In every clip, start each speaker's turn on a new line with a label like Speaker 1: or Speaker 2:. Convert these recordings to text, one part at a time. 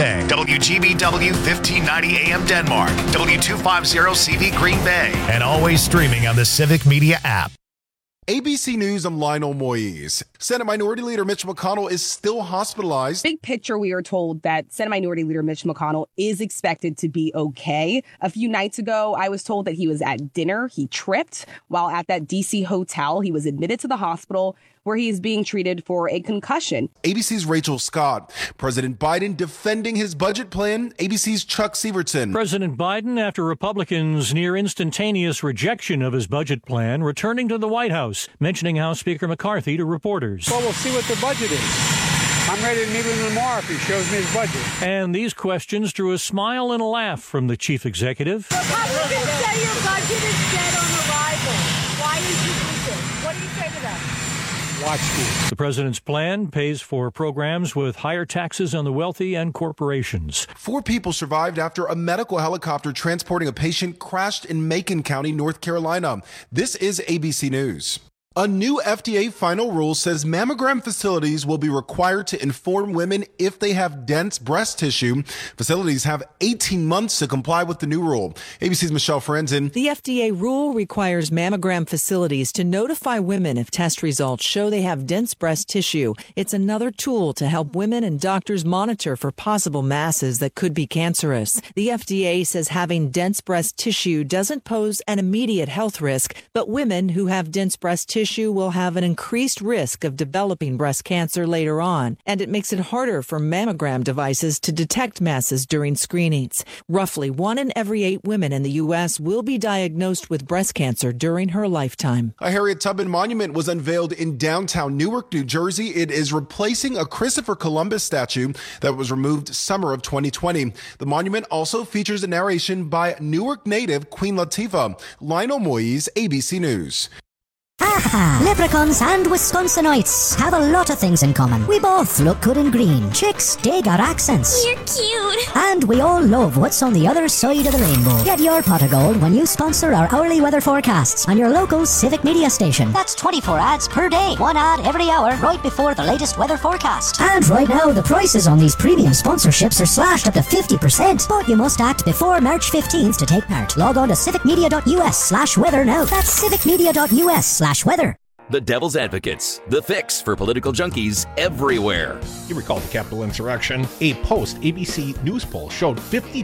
Speaker 1: Winnipeg, WGBW 1590 AM Denmark, W250CV Green Bay, and always streaming on the Civic Media app.
Speaker 2: ABC News, I'm Lionel Moise. Senate Minority Leader Mitch McConnell is still hospitalized.
Speaker 3: Big picture, we are told that Senate Minority Leader Mitch McConnell is expected to be okay. A few nights ago, I was told that he was at dinner. He tripped while at that D.C. hotel. He was admitted to the hospital where he is being treated for a concussion.
Speaker 2: ABC's Rachel Scott. President Biden defending his budget plan. ABC's Chuck Sievertson.
Speaker 4: President Biden, after Republicans' near instantaneous rejection of his budget plan, returning to the White House, mentioning House Speaker McCarthy to reporters.
Speaker 5: Well, we'll see what the budget is. I'm ready to meet with him tomorrow if he shows me his budget.
Speaker 4: And these questions drew a smile and a laugh from the chief executive.
Speaker 6: Republicans say your budget is dead on arrival. Why did you do this? What do you say to that?
Speaker 5: Watch me.
Speaker 4: The president's plan pays for programs with higher taxes on the wealthy and corporations.
Speaker 2: 4 people survived after a medical helicopter transporting a patient crashed in Macon County, North Carolina. This is ABC News. A new FDA final rule says mammogram facilities will be required to inform women if they have dense breast tissue. Facilities have 18 months to comply with the new rule. ABC's Michelle Franzen.
Speaker 7: The FDA rule requires mammogram facilities to notify women if test results show they have dense breast tissue. It's another tool to help women and doctors monitor for possible masses that could be cancerous. The FDA says having dense breast tissue doesn't pose an immediate health risk, but women who have dense breast tissue will have an increased risk of developing breast cancer later on, and it makes it harder for mammogram devices to detect masses during screenings. Roughly 1 in every 8 women in the U.S. will be diagnosed with breast cancer during her lifetime.
Speaker 2: A Harriet Tubman monument was unveiled in downtown Newark, New Jersey. It is replacing a Christopher Columbus statue that was removed summer of 2020. The monument also features a narration by Newark native Queen Latifah. Lionel Moise, ABC News.
Speaker 8: Aha! Leprechauns and Wisconsinites have a lot of things in common. We both look good in green. Chicks dig our accents.
Speaker 6: You're cute.
Speaker 8: And we all love what's on the other side of the rainbow. Get your pot of gold when you sponsor our hourly weather forecasts on your local Civic Media station. That's 24 ads per day. 1 ad every hour right before the latest weather forecast. And right now, the prices on these premium sponsorships are slashed up to 50%. But you must act before March 15th to take part. Log on to civicmedia.us/weather now. That's civicmedia.us/weather.
Speaker 9: The Devil's Advocates, the fix for political junkies everywhere.
Speaker 10: You recall the Capitol insurrection? A post-ABC News poll showed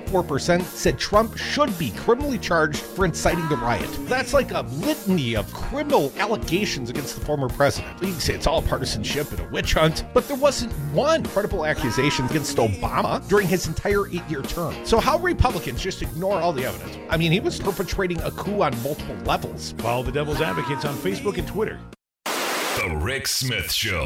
Speaker 10: 54% said Trump should be criminally charged for inciting the riot. That's like a litany of criminal allegations against the former president. You can say it's all partisanship and a witch hunt, but there wasn't one credible accusation against Obama during his entire 8-year term. So how Republicans just ignore all the evidence? I mean, he was perpetrating a coup on multiple levels.
Speaker 11: Follow the Devil's Advocates on Facebook and Twitter.
Speaker 1: The Rick Smith Show,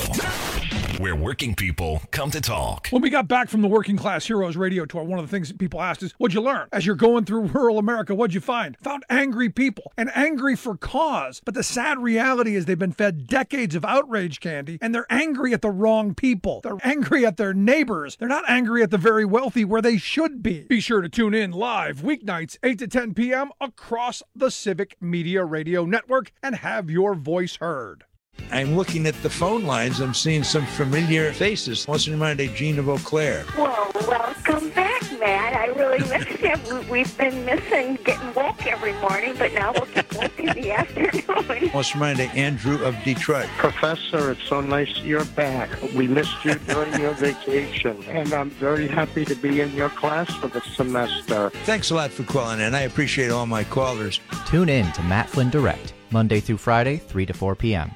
Speaker 1: where working people come to talk.
Speaker 12: When we got back from the Working Class Heroes radio tour, one of the things that people asked is, what'd you learn? As you're going through rural America, what'd you find? Found angry people, and angry for cause. But the sad reality is they've been fed decades of outrage candy, and they're angry at the wrong people. They're angry at their neighbors. They're not angry at the very wealthy where they should be. Be sure to tune in live weeknights, 8 to 10 p.m. across the Civic Media Radio Network and have your voice heard.
Speaker 13: I'm looking at the phone lines. I'm seeing some familiar faces. What's in mind, Gina Beauclair?
Speaker 14: Well, welcome back, Matt. I really missed you. We've been missing getting woke every morning, but now we'll get woke in the afternoon.
Speaker 13: What's in mind, Andrew of Detroit?
Speaker 15: Professor, it's so nice you're back. We missed you during your vacation, and I'm very happy to be in your class for the semester.
Speaker 13: Thanks a lot for calling in. I appreciate all my callers.
Speaker 16: Tune in to Matt Flynn Direct, Monday through Friday, 3 to 4 p.m.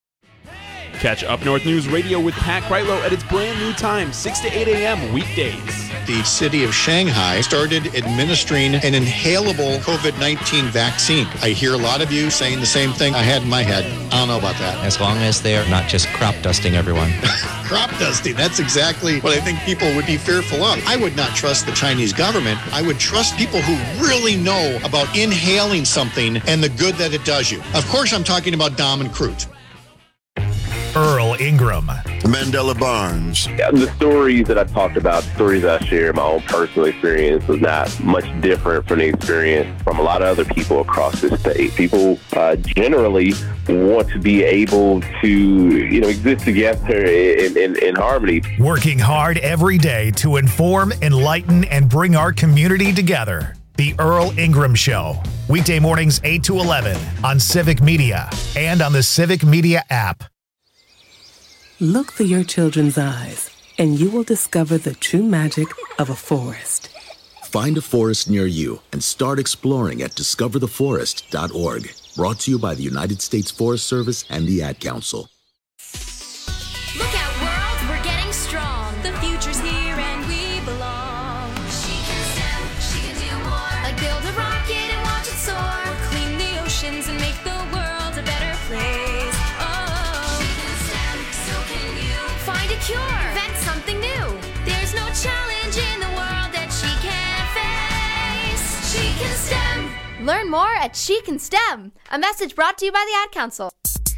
Speaker 17: Catch Up North News Radio with Pat Kreitlow at its brand new time, 6 to 8 a.m. weekdays.
Speaker 18: The city of Shanghai started administering an inhalable COVID-19 vaccine. I hear a lot of you saying the same thing I had in my head. I don't know about that.
Speaker 16: As long as they're not just crop dusting everyone.
Speaker 18: Crop dusting, that's exactly what I think people would be fearful of. I would not trust the Chinese government. I would trust people who really know about inhaling something and the good that it does you. Of course, I'm talking about Dom and Crute.
Speaker 1: Earl Ingram.
Speaker 19: Mandela Barnes.
Speaker 20: The stories that I talked about, stories I share, my own personal experience was not much different from the experience from a lot of other people across the state. People generally want to be able to, exist together in harmony.
Speaker 1: Working hard every day to inform, enlighten, and bring our community together. The Earl Ingram Show. Weekday mornings 8 to 11 on Civic Media and on the Civic Media app.
Speaker 21: Look through your children's eyes, and you will discover the true magic of a forest.
Speaker 22: Find a forest near you and start exploring at discovertheforest.org. Brought to you by the United States Forest Service and the Ad Council.
Speaker 23: Look out, world, we're getting strong. The future's here and we belong. She can STEM, she can do more. Like build a rocket and watch it soar. Or clean the oceans and make the world a better place. Oh, she can STEM, so can you. Find a cure, invent something new. There's no challenge in the world that she can't face. She can STEM.
Speaker 24: Learn more at She Can STEM. A message brought to you by the Ad Council.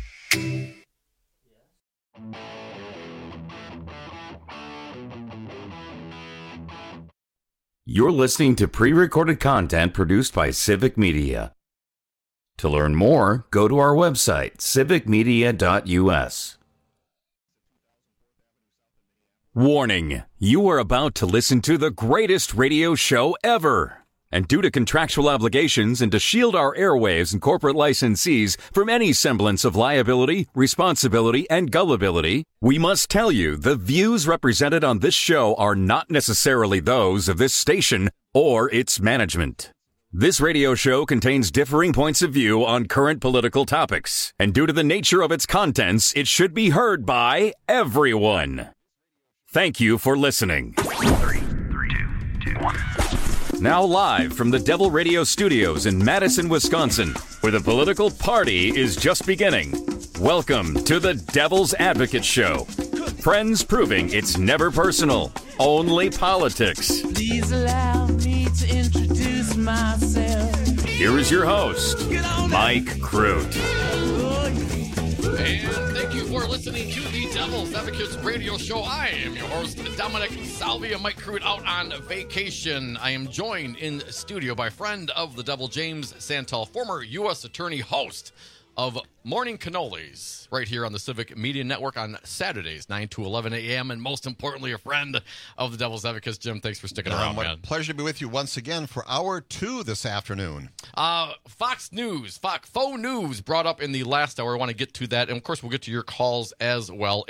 Speaker 25: You're listening to pre-recorded content produced by Civic Media. To learn more, go to our website, civicmedia.us. Warning, you are about to listen to the greatest radio show ever. And due to contractual obligations and to shield our airwaves and corporate licensees from any semblance of liability, responsibility, and gullibility, we must tell you the views represented on this show are not necessarily those of this station or its management. This radio show contains differing points of view on current political topics, and due to the nature of its contents, it should be heard by everyone. Thank you for listening.
Speaker 1: 3, 2, 1.
Speaker 25: Now live from the Devil Radio Studios in Madison, Wisconsin, where the political party is just beginning. Welcome to the Devil's Advocate Show. Friends proving it's never personal, only politics.
Speaker 26: Please allow me to introduce myself.
Speaker 25: Here is your host, Mike Crute.
Speaker 27: And thank you for listening to the Devil's Advocates Radio Show. I am your host, Dominic Salvia. Mike Crute out on vacation. I am joined in studio by friend of the Devil, James Santel, former U.S. Attorney, host of Morning Cannolis, right here on the Civic Media Network on Saturdays, 9 to 11 a.m., and most importantly, a friend of the Devil's Advocates. Jim, thanks for sticking around, man.
Speaker 28: Pleasure to be with you once again for Hour 2 this afternoon.
Speaker 27: Fox News, faux news brought up in the last hour. I want to get to that, and of course, we'll get to your calls as well,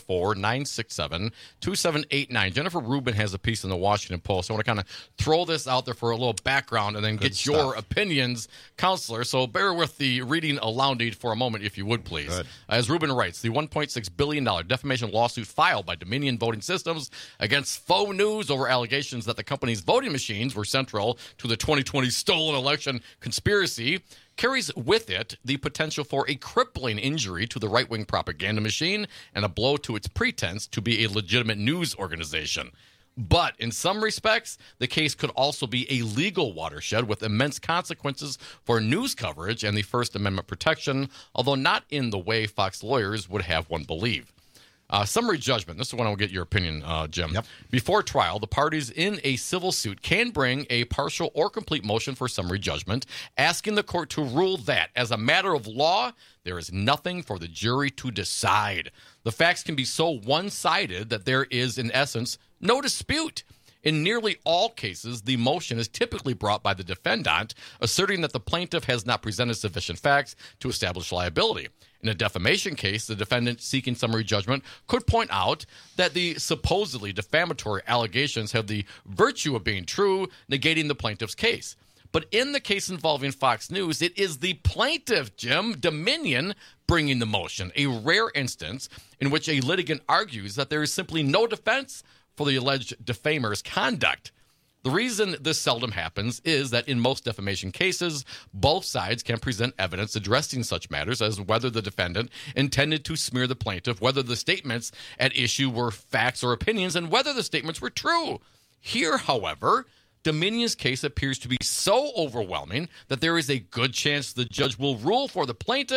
Speaker 27: 844-967-2789. Jennifer Rubin has a piece in the Washington Post. I want to kind of throw this out there for a little background and then get your opinions, counselor. So bear with the reading aloud for a moment, if you would, please.
Speaker 28: Good.
Speaker 27: As Rubin writes, the $1.6 billion defamation lawsuit filed by Dominion Voting Systems against Faux News over allegations that the company's voting machines were central to the 2020 stolen election conspiracy carries with it the potential for a crippling injury to the right-wing propaganda machine and a blow to its pretense to be a legitimate news organization. But in some respects, the case could also be a legal watershed with immense consequences for news coverage and the First Amendment protection, although not in the way Fox lawyers would have one believe. Summary judgment. This is when I'll get your opinion, Jim.
Speaker 28: Yep.
Speaker 27: Before trial, the parties in a civil suit can bring a partial or complete motion for summary judgment, asking the court to rule that, as a matter of law, there is nothing for the jury to decide. The facts can be so one-sided that there is, in essence, no dispute. In nearly all cases, the motion is typically brought by the defendant, asserting that the plaintiff has not presented sufficient facts to establish liability. In a defamation case, the defendant seeking summary judgment could point out that the supposedly defamatory allegations have the virtue of being true, negating the plaintiff's case. But in the case involving Fox News, it is the plaintiff, Jim, Dominion, bringing the motion, a rare instance in which a litigant argues that there is simply no defense for the alleged defamer's conduct. The reason this seldom happens is that in most defamation cases, both sides can present evidence addressing such matters as whether the defendant intended to smear the plaintiff, whether the statements at issue were facts or opinions, and whether the statements were true. Here, however, Dominion's case appears to be so overwhelming that there is a good chance the judge will rule for the plaintiff,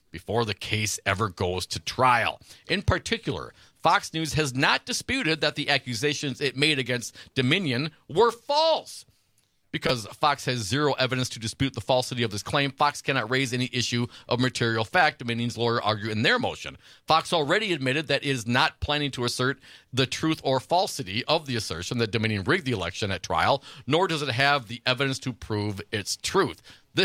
Speaker 27: before the case ever goes to trial. In particular, Fox News has not disputed that the accusations it made against Dominion were false. Because Fox has zero evidence to dispute the falsity of this claim, Fox cannot raise any issue of material fact, Dominion's lawyer argued in their motion. Fox already admitted that it is not planning to assert the truth or falsity of the assertion that Dominion rigged the election at trial, nor does it have the evidence to prove its truth.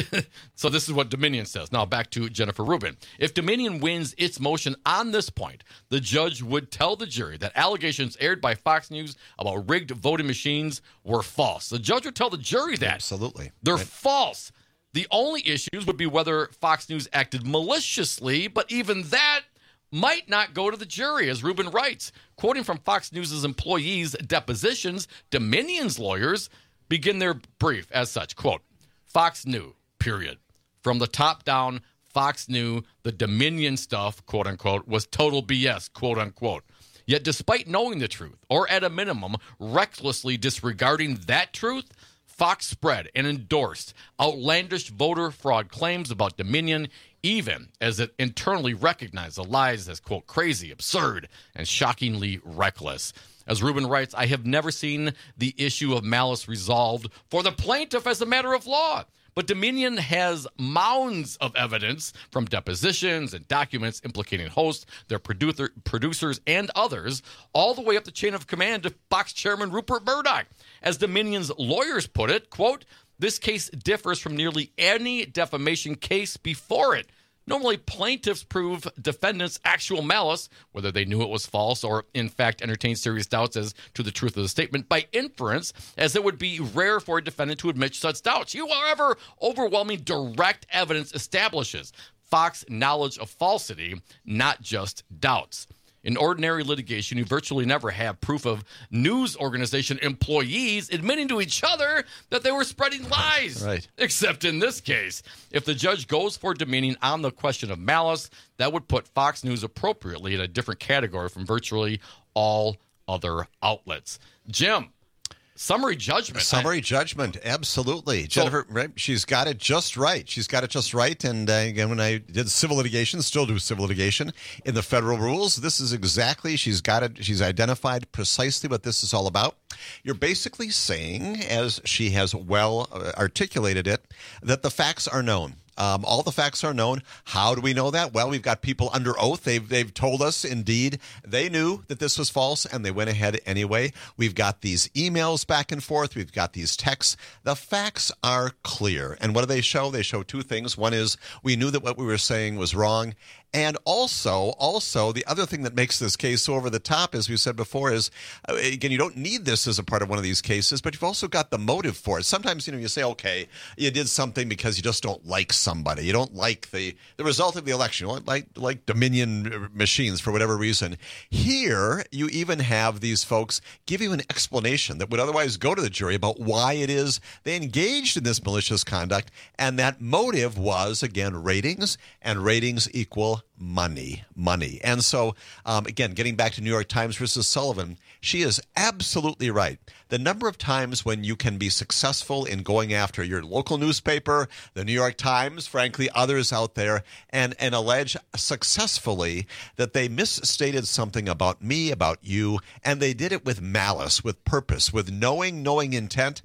Speaker 27: So this is what Dominion says. Now back to Jennifer Rubin. If Dominion wins its motion on this point, the judge would tell the jury that allegations aired by Fox News about rigged voting machines were false. The judge would tell the jury that.
Speaker 28: Absolutely.
Speaker 27: They're false. The only issues would be whether Fox News acted maliciously, but even that might not go to the jury, as Rubin writes. Quoting from Fox News' employees' depositions, Dominion's lawyers begin their brief as such, quote, Fox knew, period. From the top down, Fox knew the Dominion stuff, quote unquote, was total BS, quote unquote. Yet despite knowing the truth, or at a minimum, recklessly disregarding that truth, Fox spread and endorsed outlandish voter fraud claims about Dominion, even as it internally recognized the lies as, quote, crazy, absurd, and shockingly reckless. As Rubin writes, I have never seen the issue of malice resolved for the plaintiff as a matter of law. But Dominion has mounds of evidence from depositions and documents implicating hosts, their producers, and others, all the way up the chain of command to Fox chairman Rupert Murdoch. As Dominion's lawyers put it, quote, this case differs from nearly any defamation case before it. Normally, plaintiffs prove defendants' actual malice, whether they knew it was false or, in fact, entertained serious doubts as to the truth of the statement, by inference, as it would be rare for a defendant to admit such doubts. However, overwhelming direct evidence establishes Fox knowledge of falsity, not just doubts. In ordinary litigation, you virtually never have proof of news organization employees admitting to each other that they were spreading lies.
Speaker 28: Right.
Speaker 27: Except in this case, if the judge goes for Dominion on the question of malice, that would put Fox News appropriately in a different category from virtually all other outlets. Jim, summary judgment.
Speaker 28: Summary judgment, absolutely. Jennifer, right, she's got it just right. She's got it just right. And again, when I did civil litigation, still do civil litigation in the federal rules, this is exactly, she's got it. She's identified precisely what this is all about. You're basically saying, as she has well articulated it, that the facts are known. All the facts are known. How do we know that? Well, we've got people under oath. They've told us, indeed, they knew that this was false, and they went ahead anyway. We've got these emails back and forth. We've got these texts. The facts are clear. And what do they show? They show two things. One is we knew that what we were saying was wrong. And also, the other thing that makes this case so over the top, as we said before, is, again, you don't need this as a part of one of these cases, but you've also got the motive for it. Sometimes, you say, okay, you did something because you just don't like somebody. You don't like the result of the election. You don't like Dominion machines for whatever reason. Here, you even have these folks give you an explanation that would otherwise go to the jury about why it is they engaged in this malicious conduct, and that motive was, again, ratings, and ratings equal money. And so, again, getting back to New York Times versus Sullivan, she is absolutely right. The number of times when you can be successful in going after your local newspaper, the New York Times, frankly, others out there, and allege successfully that they misstated something about me, about you, and they did it with malice, with purpose, with knowing intent.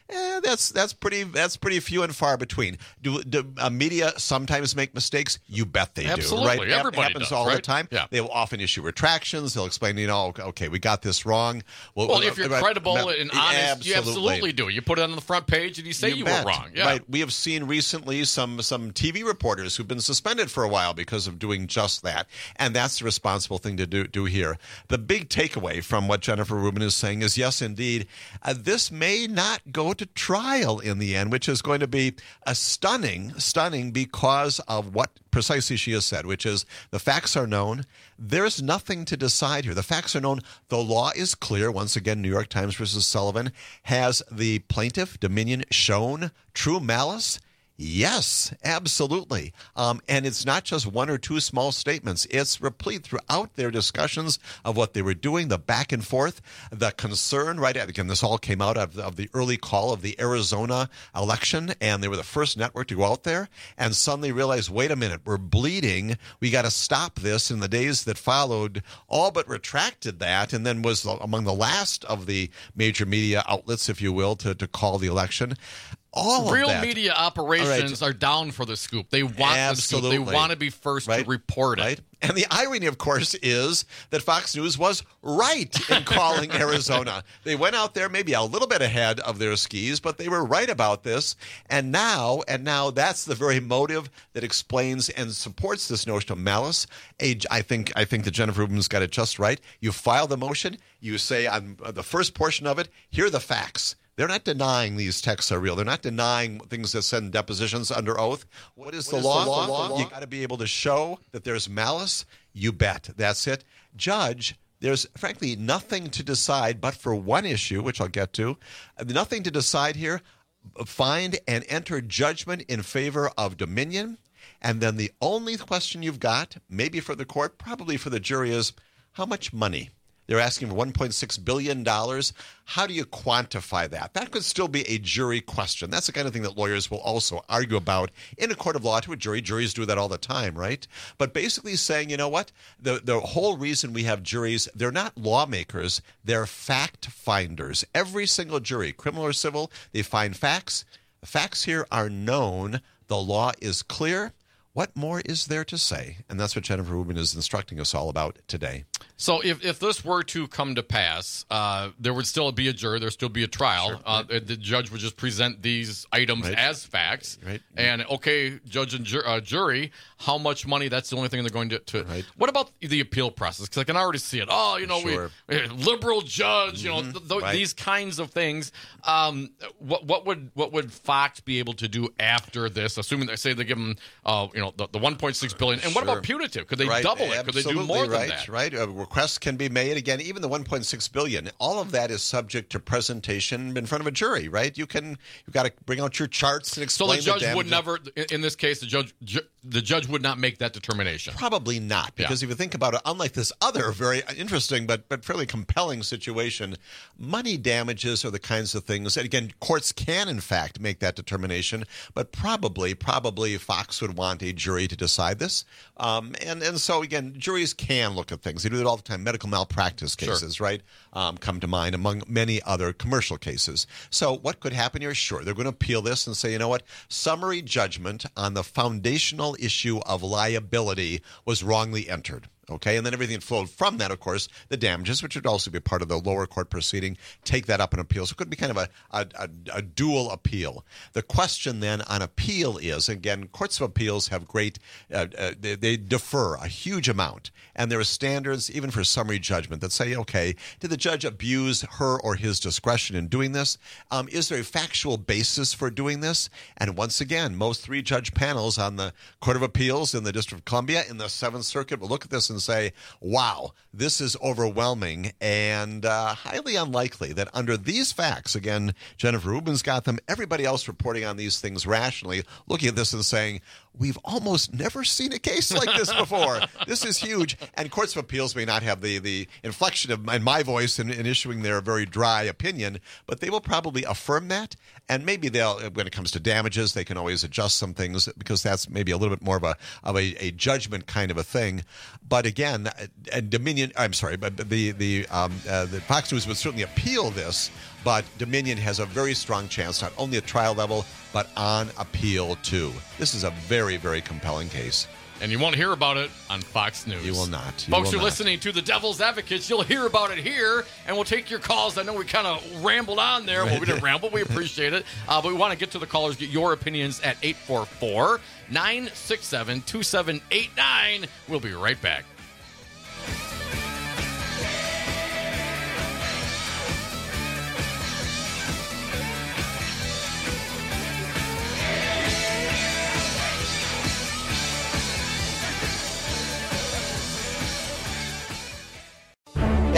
Speaker 28: That's pretty few and far between. Do media sometimes make mistakes? You bet they
Speaker 27: Absolutely.
Speaker 28: do. Right?
Speaker 27: Everybody
Speaker 28: happens
Speaker 27: does,
Speaker 28: all
Speaker 27: right?
Speaker 28: the time.
Speaker 27: Yeah.
Speaker 28: They will often issue retractions. They'll explain, okay, we got this wrong.
Speaker 27: Well, if you're credible and honest,
Speaker 28: absolutely.
Speaker 27: you absolutely do. You put it on the front page and you say you were wrong. Yeah.
Speaker 28: Right. We have seen recently some TV reporters who've been suspended for a while because of doing just that, and that's the responsible thing to do here. The big takeaway from what Jennifer Rubin is saying is, yes, indeed, this may not go to trial in the end, which is going to be stunning because of what precisely she has said, which is the facts are known. There's nothing to decide here. The facts are known. The law is clear. Once again, New York Times versus Sullivan. Has the plaintiff, Dominion, shown true malice? Yes, absolutely. And it's not just one or two small statements. It's replete throughout their discussions of what they were doing, the back and forth, the concern, right? Again, this all came out of the early call of the Arizona election, and they were the first network to go out there and suddenly realized, wait a minute, we're bleeding. We got to stop this. In the days that followed, all but retracted that, and then was among the last of the major media outlets, if you will, to call the election. All
Speaker 27: Real
Speaker 28: of that.
Speaker 27: media operations are down for the scoop. They want the scoop. They want to be first to report it.
Speaker 28: Right? And the irony, of course, is that Fox News was right in calling Arizona. They went out there maybe a little bit ahead of their skis, but they were right about this. And now that's the very motive that explains and supports this notion of malice. I think that Jennifer Rubin's got it just right. You file the motion. You say on the first portion of it, here are the facts. They're not denying these texts are real. They're not denying things that said in depositions under oath. What is the law? You got to be able to show that there's malice. You bet. That's it. Judge, there's frankly nothing to decide but for one issue, which I'll get to. Nothing to decide here. Find and enter judgment in favor of Dominion. And then the only question you've got, maybe for the court, probably for the jury, is how much money? They're asking for $1.6 billion. How do you quantify that? That could still be a jury question. That's the kind of thing that lawyers will also argue about in a court of law to a jury. Juries do that all the time, right? But basically saying, you know what? The whole reason we have juries, they're not lawmakers. They're fact finders. Every single jury, criminal or civil, they find facts. The facts here are known. The law is clear. What more is there to say? And that's what Jennifer Rubin is instructing us all about today.
Speaker 27: So if this were to come to pass, there would still be a jury. There would still be a trial. Sure. The judge would just present these items as facts. Right. And, okay, judge and jury, how much money? That's the only thing they're going to right. What about the appeal process? Because I can already see it. Oh, you know, sure. we liberal judge, you know, right. These kinds of things. What would Fox be able to do after this, assuming they say they give them, the $1.6 billion? And what about punitive? Could they double it? Could they do more than that?
Speaker 28: Right. Requests can be made. Again, even the $1.6 billion, all of that is subject to presentation in front of a jury, right? You've got to bring out your charts and explain.
Speaker 27: So the judge would never, in this case, the judge would not make that determination.
Speaker 28: Probably not, because if you think about it, unlike this other very interesting but fairly compelling situation, money damages are the kinds of things that, again, courts can in fact make that determination, but probably Fox would want a jury to decide this. And so, again, juries can look at things. They do it all the time. Medical malpractice cases, right, come to mind, among many other commercial cases. So what could happen here? Sure, they're going to appeal this and say, you know what, summary judgment on the foundational issue of liability was wrongly entered. Okay, and then everything that flowed from that, of course, the damages, which would also be part of the lower court proceeding, take that up in appeal. So it could be kind of a dual appeal. The question then on appeal is, again, courts of appeals have great, they defer a huge amount. And there are standards, even for summary judgment, that say, okay, did the judge abuse her or his discretion in doing this? Is there a factual basis for doing this? And once again, most 3-judge panels on the Court of Appeals in the District of Columbia, in the Seventh Circuit, will look at this and say, wow, this is overwhelming and highly unlikely that under these facts, again, Jennifer Rubin's got them, everybody else reporting on these things rationally, looking at this and saying, we've almost never seen a case like this before. This is huge. And courts of appeals may not have the inflection of my voice in issuing their very dry opinion, but they will probably affirm that. And maybe when it comes to damages, they can always adjust some things because that's maybe a little bit more of a judgment kind of a thing. But again, Dominion, I'm sorry, but the Fox News would certainly appeal this, but Dominion has a very strong chance, not only at trial level, but on appeal too. This is a very, very compelling case.
Speaker 27: And you won't hear about it on Fox News.
Speaker 28: You will not.
Speaker 27: Folks, you're listening to the Devil's Advocates. You'll hear about it here, and we'll take your calls. I know we kind of rambled on there. Well, we didn't ramble. We appreciate it. But we want to get to the callers, get your opinions at 844-967-2789. We'll be right back.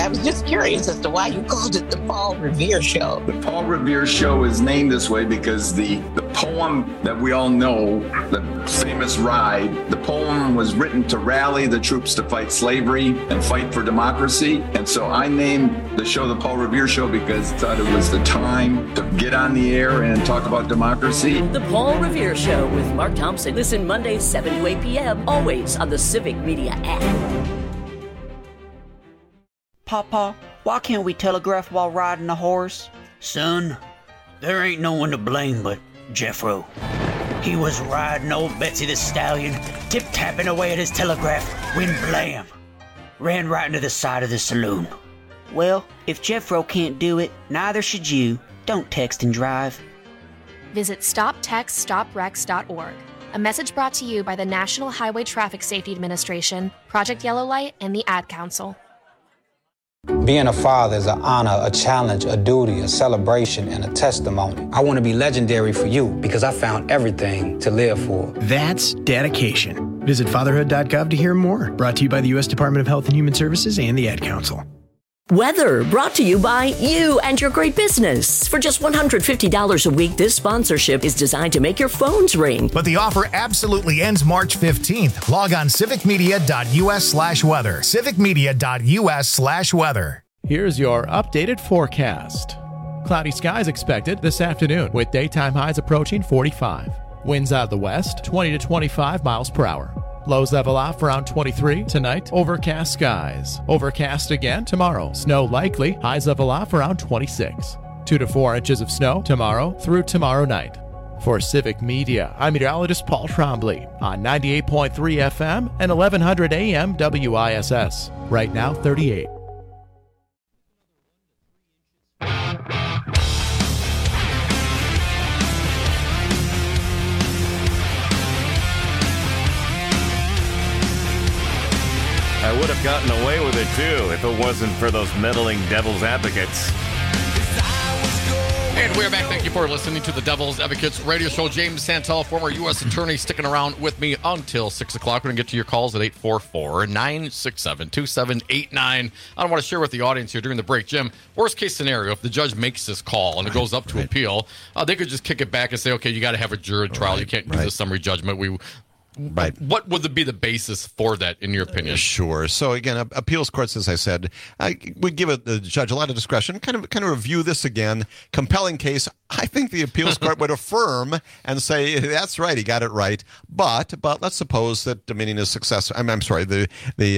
Speaker 2: I was just curious as to why you called it the Paul Revere Show.
Speaker 3: The Paul Revere Show is named this way because the poem that we all know, the famous Ride, the poem was written to rally the troops to fight slavery and fight for democracy. And so I named the show the Paul Revere Show because I thought it was the time to get on the air and talk about democracy.
Speaker 4: The Paul Revere Show with Mark Thompson. Listen Mondays 7 to 8 p.m. always on the Civic Media app.
Speaker 5: Papa, why can't we telegraph while riding a horse?
Speaker 6: Son, there ain't no one to blame but Jeffro. He was riding old Betsy the Stallion, tip-tapping away at his telegraph, when blam! Ran right into the side of the saloon.
Speaker 5: Well, if Jeffro can't do it, neither should you. Don't text and drive.
Speaker 24: Visit StopTextStopWrecks.org. A message brought to you by the National Highway Traffic Safety Administration, Project Yellow Light, and the Ad Council.
Speaker 7: Being a father is an honor, a challenge, a duty, a celebration, and a testimony. I want to be legendary for you because I found everything to live for.
Speaker 8: That's dedication. Visit fatherhood.gov to hear more. Brought to you by the U.S. Department of Health and Human Services and the Ad Council.
Speaker 4: Weather brought to you by you and your great business. For just $150 a week, this sponsorship is designed to make your phones ring.
Speaker 1: But the offer absolutely ends March 15th. Log on civicmedia.us/weather. civicmedia.us/weather.
Speaker 9: Here's your updated forecast. Cloudy skies expected this afternoon with daytime highs approaching 45. Winds out of the west, 20 to 25 miles per hour. Lows level off around 23 tonight. Overcast skies. Overcast again tomorrow. Snow likely. Highs level off around 26. 2 to 4 inches of snow tomorrow through tomorrow night. For Civic Media, I'm meteorologist Paul Trombley on 98.3 FM and 1100 AM WISS. Right now, 38.
Speaker 29: I would have gotten away with it, too, if it wasn't for those meddling devil's advocates.
Speaker 27: And we're back. Thank you for listening to the Devil's Advocates radio show. James Santel, former U.S. attorney, sticking around with me until 6 o'clock. We're going to get to your calls at 844-967-2789. I want to share with the audience here during the break. Jim, worst case scenario, if the judge makes this call and it goes up to appeal, they could just kick it back and say, okay, you got to have a jury trial. You can't use a summary judgment.
Speaker 28: Right.
Speaker 27: What would be the basis for that, in your opinion?
Speaker 28: Sure. So again, appeals courts, as I said, would give the judge a lot of discretion. Kind of review this again. Compelling case. I think the appeals court would affirm and say that's right, he got it right. But let's suppose that Dominion is successful. I'm sorry, the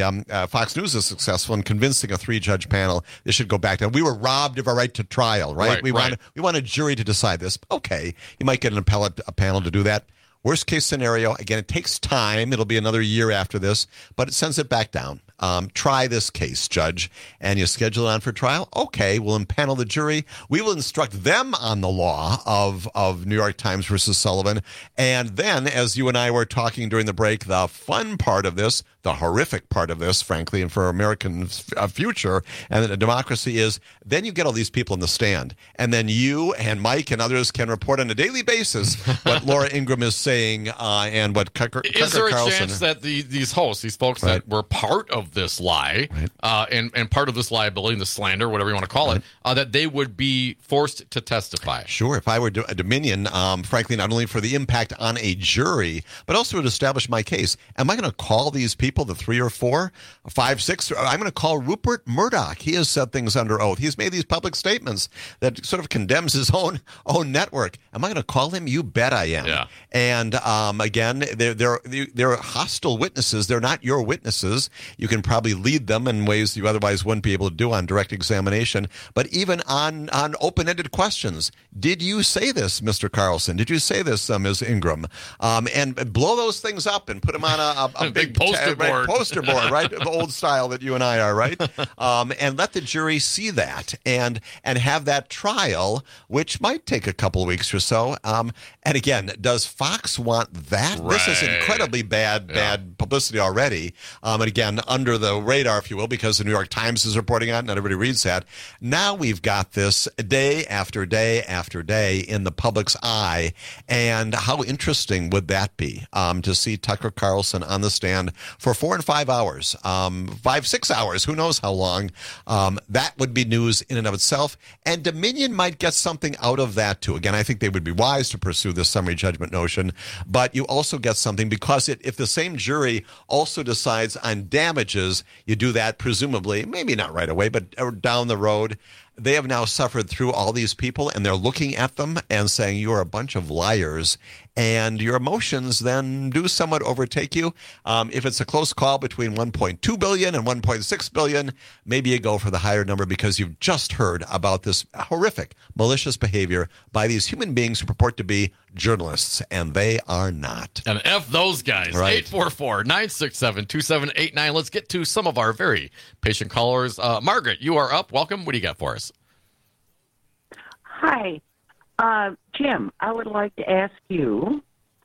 Speaker 28: Fox News is successful in convincing a 3-judge panel this should go back down. We were robbed of our right to trial, right? We want a jury to decide this. Okay, you might get a panel to do that. Worst case scenario, again, it takes time. It'll be another year after this, but it sends it back down. Try this case, Judge, and you schedule it on for trial. Okay, we'll impanel the jury. We will instruct them on the law of New York Times versus Sullivan. And then, as you and I were talking during the break, the fun part of this, the horrific part of this, frankly, and for American future and the democracy is then you get all these people in the stand. And then you and Mike and others can report on a daily basis what Laura Ingraham is saying and what Tucker Carlson.
Speaker 27: Is there a chance that these hosts, these folks that were part of this lie and part of this liability and the slander, whatever you want to call it, that they would be forced to testify?
Speaker 28: Sure. If I were a Dominion, frankly, not only for the impact on a jury, but also to establish my case, am I going to call these people, the 3 or 4, 5, 6? I'm going to call Rupert Murdoch. He has said things under oath. He's made these public statements that sort of condemns his own network. Am I going to call him? You bet I am.
Speaker 27: Yeah.
Speaker 28: And again, they're hostile witnesses. They're not your witnesses. You can probably lead them in ways you otherwise wouldn't be able to do on direct examination. But even on open-ended questions, did you say this, Mr. Carlson? Did you say this, Ms. Ingram? And blow those things up and put them on a
Speaker 27: big poster
Speaker 28: board, right? The old style that you and I are, right? And let the jury see that and have that trial, which might take a couple of weeks or so. And again, does Fox want that?
Speaker 27: Right.
Speaker 28: This is incredibly bad publicity already. And again, under under the radar, if you will, because the New York Times is reporting on it and everybody reads that. Now we've got this day after day after day in the public's eye. And how interesting would that be to see Tucker Carlson on the stand for 4 and 5 hours, 5-6 hours, who knows how long. That would be news in and of itself. And Dominion might get something out of that, too. Again, I think they would be wise to pursue this summary judgment notion. But you also get something because if the same jury also decides on damages, you do that presumably, maybe not right away, but down the road. They have now suffered through all these people, and they're looking at them and saying, you're a bunch of liars. And your emotions then do somewhat overtake you. If it's a close call between $1.2 billion and $1.6 billion, maybe you go for the higher number because you've just heard about this horrific, malicious behavior by these human beings who purport to be journalists, and they are not.
Speaker 27: And F those guys. Right. 844-967-2789. Let's get to some of our very patient callers. Margaret, you are up. Welcome. What do you got for us?
Speaker 10: Hi. Jim, I would like to ask you,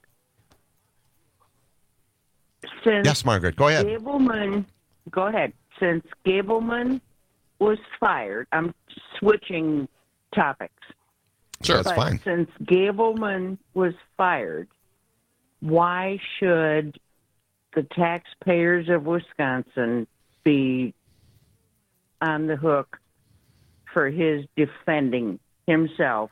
Speaker 10: since
Speaker 28: yes, Margaret, go ahead.
Speaker 10: Go ahead. Since Gableman was fired, I'm switching topics.
Speaker 28: Sure, that's fine.
Speaker 10: Since Gableman was fired, why should the taxpayers of Wisconsin be on the hook for his defending himself?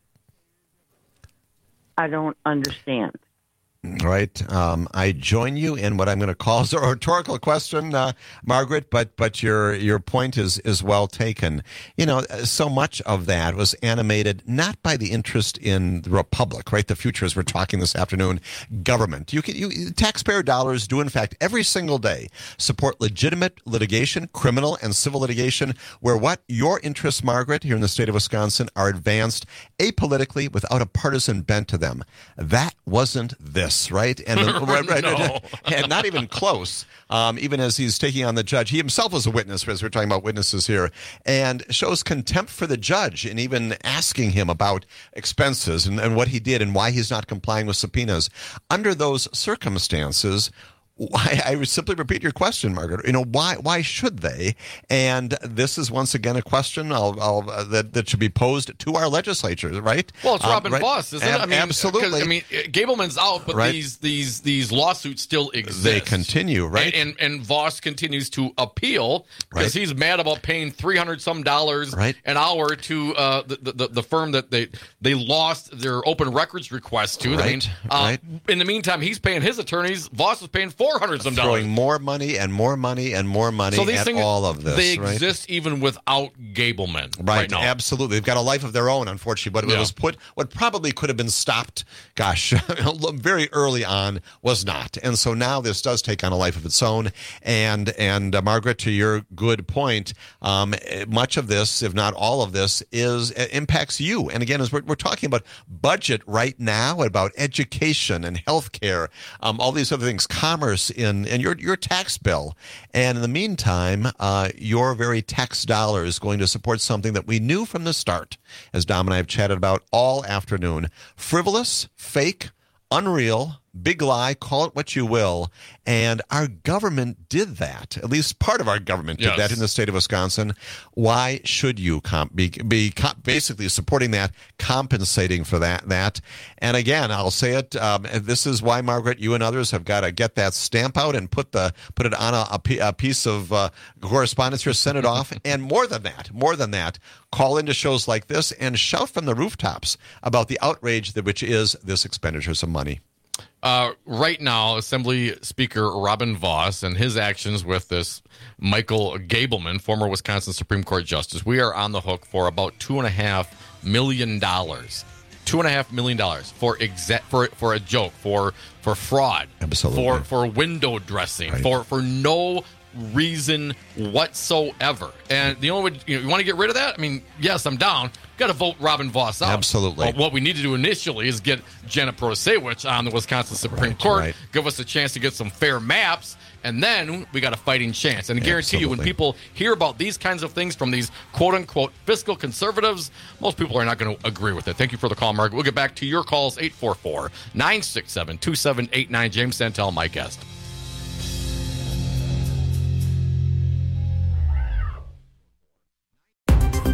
Speaker 10: I don't understand.
Speaker 28: Right. I join you in what I'm going to call a rhetorical question, Margaret, but your point is well taken. You know, so much of that was animated not by the interest in the republic, right? The future, as we're talking this afternoon, government. Taxpayer dollars do, in fact, every single day support legitimate litigation, criminal and civil litigation, where what your interests, Margaret, here in the state of Wisconsin, are advanced apolitically without a partisan bent to them. That wasn't this. Right? And,
Speaker 27: No.
Speaker 28: and not even close, even as he's taking on the judge. He himself was a witness, as we're talking about witnesses here, and shows contempt for the judge in even asking him about expenses and what he did and why he's not complying with subpoenas. Under those circumstances, I would simply repeat your question, Margaret. You know, why should they? And this is once again a question that should be posed to our legislatures, right?
Speaker 27: Well, it's Robin Voss, isn't it? I mean,
Speaker 28: absolutely.
Speaker 27: I mean, Gableman's out, but
Speaker 28: right.
Speaker 27: these lawsuits still exist.
Speaker 28: They continue, right?
Speaker 27: And Voss continues to appeal because he's mad about paying $300-some an hour to the firm that they lost their open records request to.
Speaker 28: Right.
Speaker 27: I mean, in the meantime, he's paying his attorneys. Voss is paying $400-some.
Speaker 28: Throwing more money and more money and more money at all of this.
Speaker 27: They exist even without Gableman right now.
Speaker 28: Absolutely. They've got a life of their own, unfortunately. But it was what probably could have been stopped, very early on was not. And so now this does take on a life of its own. And Margaret, to your good point, much of this, if not all of this, impacts you. And again, as we're talking about budget right now, about education and health care, all these other things, commerce, and your tax bill. And in the meantime, your very tax dollar is going to support something that we knew from the start, as Dom and I have chatted about all afternoon. Frivolous, fake, unreal, big lie, call it what you will. And our government did that. At least part of our government did that in the state of Wisconsin. Why should you be basically supporting that, compensating for that? And again, I'll say it. This is why, Margaret, you and others have got to get that stamp out and put it on a piece of correspondence here, send it off. And more than that, call into shows like this and shout from the rooftops about the outrage which is this expenditures of money.
Speaker 27: Right now, Assembly Speaker Robin Voss and his actions with this Michael Gableman, former Wisconsin Supreme Court Justice, we are on the hook for about $2.5 million. $2.5 million for a joke, for fraud,
Speaker 28: absolutely,
Speaker 27: for window dressing, for no reason whatsoever. And the only way you want to get rid of that, I mean, yes, I'm down. Got to vote Robin Voss out.
Speaker 28: Absolutely.
Speaker 27: But what we need to do initially is get Janet Protasiewicz on the Wisconsin Supreme Court, give us a chance to get some fair maps, and then we got a fighting chance. And I guarantee you, when people hear about these kinds of things from these quote-unquote fiscal conservatives, most people are not going to agree with it. Thank you for the call, Margaret. We'll get back to your calls, 844-967-2789. James Santel, my guest.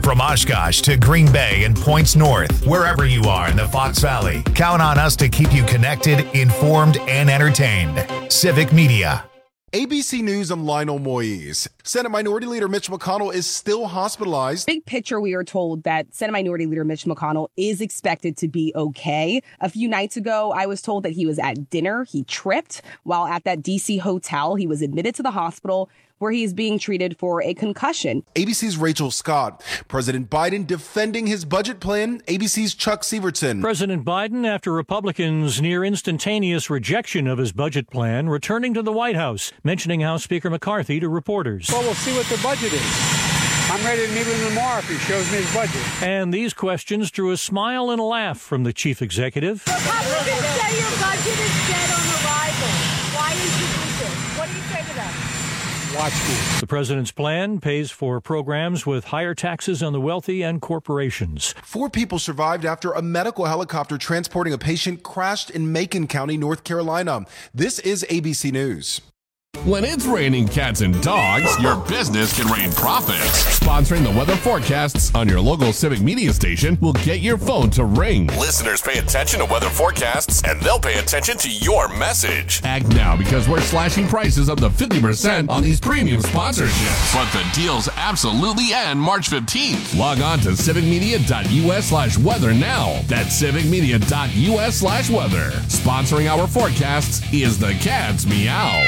Speaker 1: From Oshkosh to Green Bay and points north, wherever you are in the Fox Valley, count on us to keep you connected, informed, and entertained. Civic Media.
Speaker 11: ABC News, I'm Lionel Moise. Senate Minority Leader Mitch McConnell is still hospitalized.
Speaker 12: Big picture, we are told that Senate Minority Leader Mitch McConnell is expected to be okay. A few nights ago, I was told that he was at dinner. He tripped while at that D.C. hotel. He was admitted to the hospital where he is being treated for a concussion.
Speaker 11: ABC's Rachel Scott. President Biden defending his budget plan. ABC's Chuck Severson.
Speaker 13: President Biden, after Republicans' near instantaneous rejection of his budget plan, returning to the White House, mentioning House Speaker McCarthy to reporters.
Speaker 14: Well, we'll see what the budget is. I'm ready to meet with him tomorrow if he shows me his budget.
Speaker 13: And these questions drew a smile and a laugh from the chief executive.
Speaker 15: Republicans say your budget is dead on arrival. Why did you do this? What do you say to them?
Speaker 13: Watch me. The president's plan pays for programs with higher taxes on the wealthy and corporations.
Speaker 11: 4 people survived after a medical helicopter transporting a patient crashed in Macon County, North Carolina. This is ABC News.
Speaker 16: When it's raining cats and dogs, your business can rain profits. Sponsoring the weather forecasts on your local Civic Media station will get your phone to ring.
Speaker 17: Listeners pay attention to weather forecasts, and they'll pay attention to your message.
Speaker 16: Act now because we're slashing prices up to 50% on these premium sponsorships.
Speaker 17: But the deals absolutely end March 15th.
Speaker 16: Log on to civicmedia.us/weather now. That's civicmedia.us/weather. Sponsoring our forecasts is the Cat's Meow.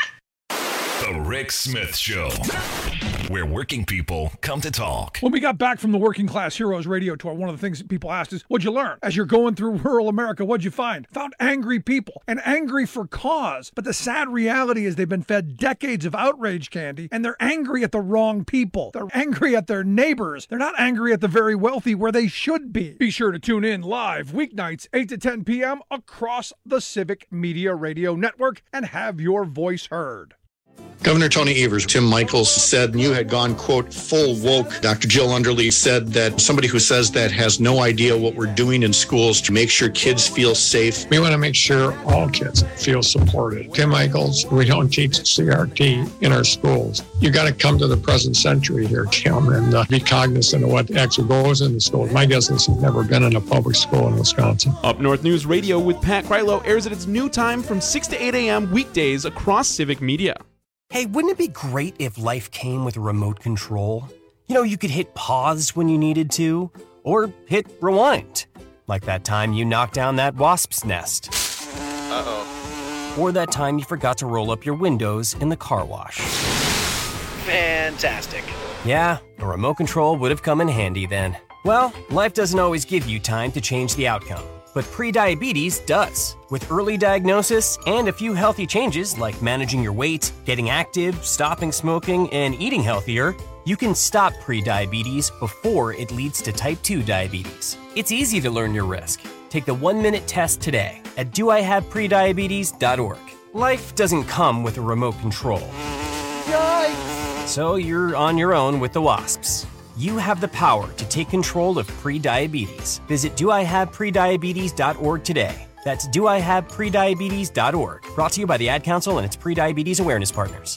Speaker 18: The Rick Smith Show, where working people come to talk.
Speaker 19: When we got back from the Working Class Heroes radio tour, one of the things that people asked is, what'd you learn? As you're going through rural America, what'd you find? Found angry people, and angry for cause. But the sad reality is they've been fed decades of outrage candy, and they're angry at the wrong people. They're angry at their neighbors. They're not angry at the very wealthy where they should be. Be sure to tune in live weeknights, 8 to 10 p.m. across the Civic Media Radio Network and have your voice heard.
Speaker 30: Governor Tony Evers, Tim Michaels said you had gone, quote, full woke. Dr. Jill Underly said that somebody who says that has no idea what we're doing in schools to make sure kids feel safe.
Speaker 31: We want to make sure all kids feel supported. Tim Michaels, we don't teach CRT in our schools. You got to come to the present century here, Tim, and be cognizant of what actually goes in the schools. My guess is he's never been in a public school in Wisconsin.
Speaker 32: Up North News Radio with Pat Krylo airs at its new time from 6 to 8 a.m. weekdays across Civic Media.
Speaker 33: Hey, wouldn't it be great if life came with a remote control? You know, you could hit pause when you needed to, or hit rewind. Like that time you knocked down that wasp's nest. Uh-oh. Or that time you forgot to roll up your windows in the car wash.
Speaker 32: Fantastic.
Speaker 33: Yeah, a remote control would have come in handy then. Well, life doesn't always give you time to change the outcome. But prediabetes does. With early diagnosis and a few healthy changes like managing your weight, getting active, stopping smoking, and eating healthier, you can stop prediabetes before it leads to type 2 diabetes. It's easy to learn your risk. Take the 1-minute test today at doihaveprediabetes.org. Life doesn't come with a remote control. Yikes! So you're on your own with the wasps. You have the power to take control of prediabetes. Visit doihaveprediabetes.org today. That's doihaveprediabetes.org. Brought to you by the Ad Council and its Prediabetes Awareness Partners.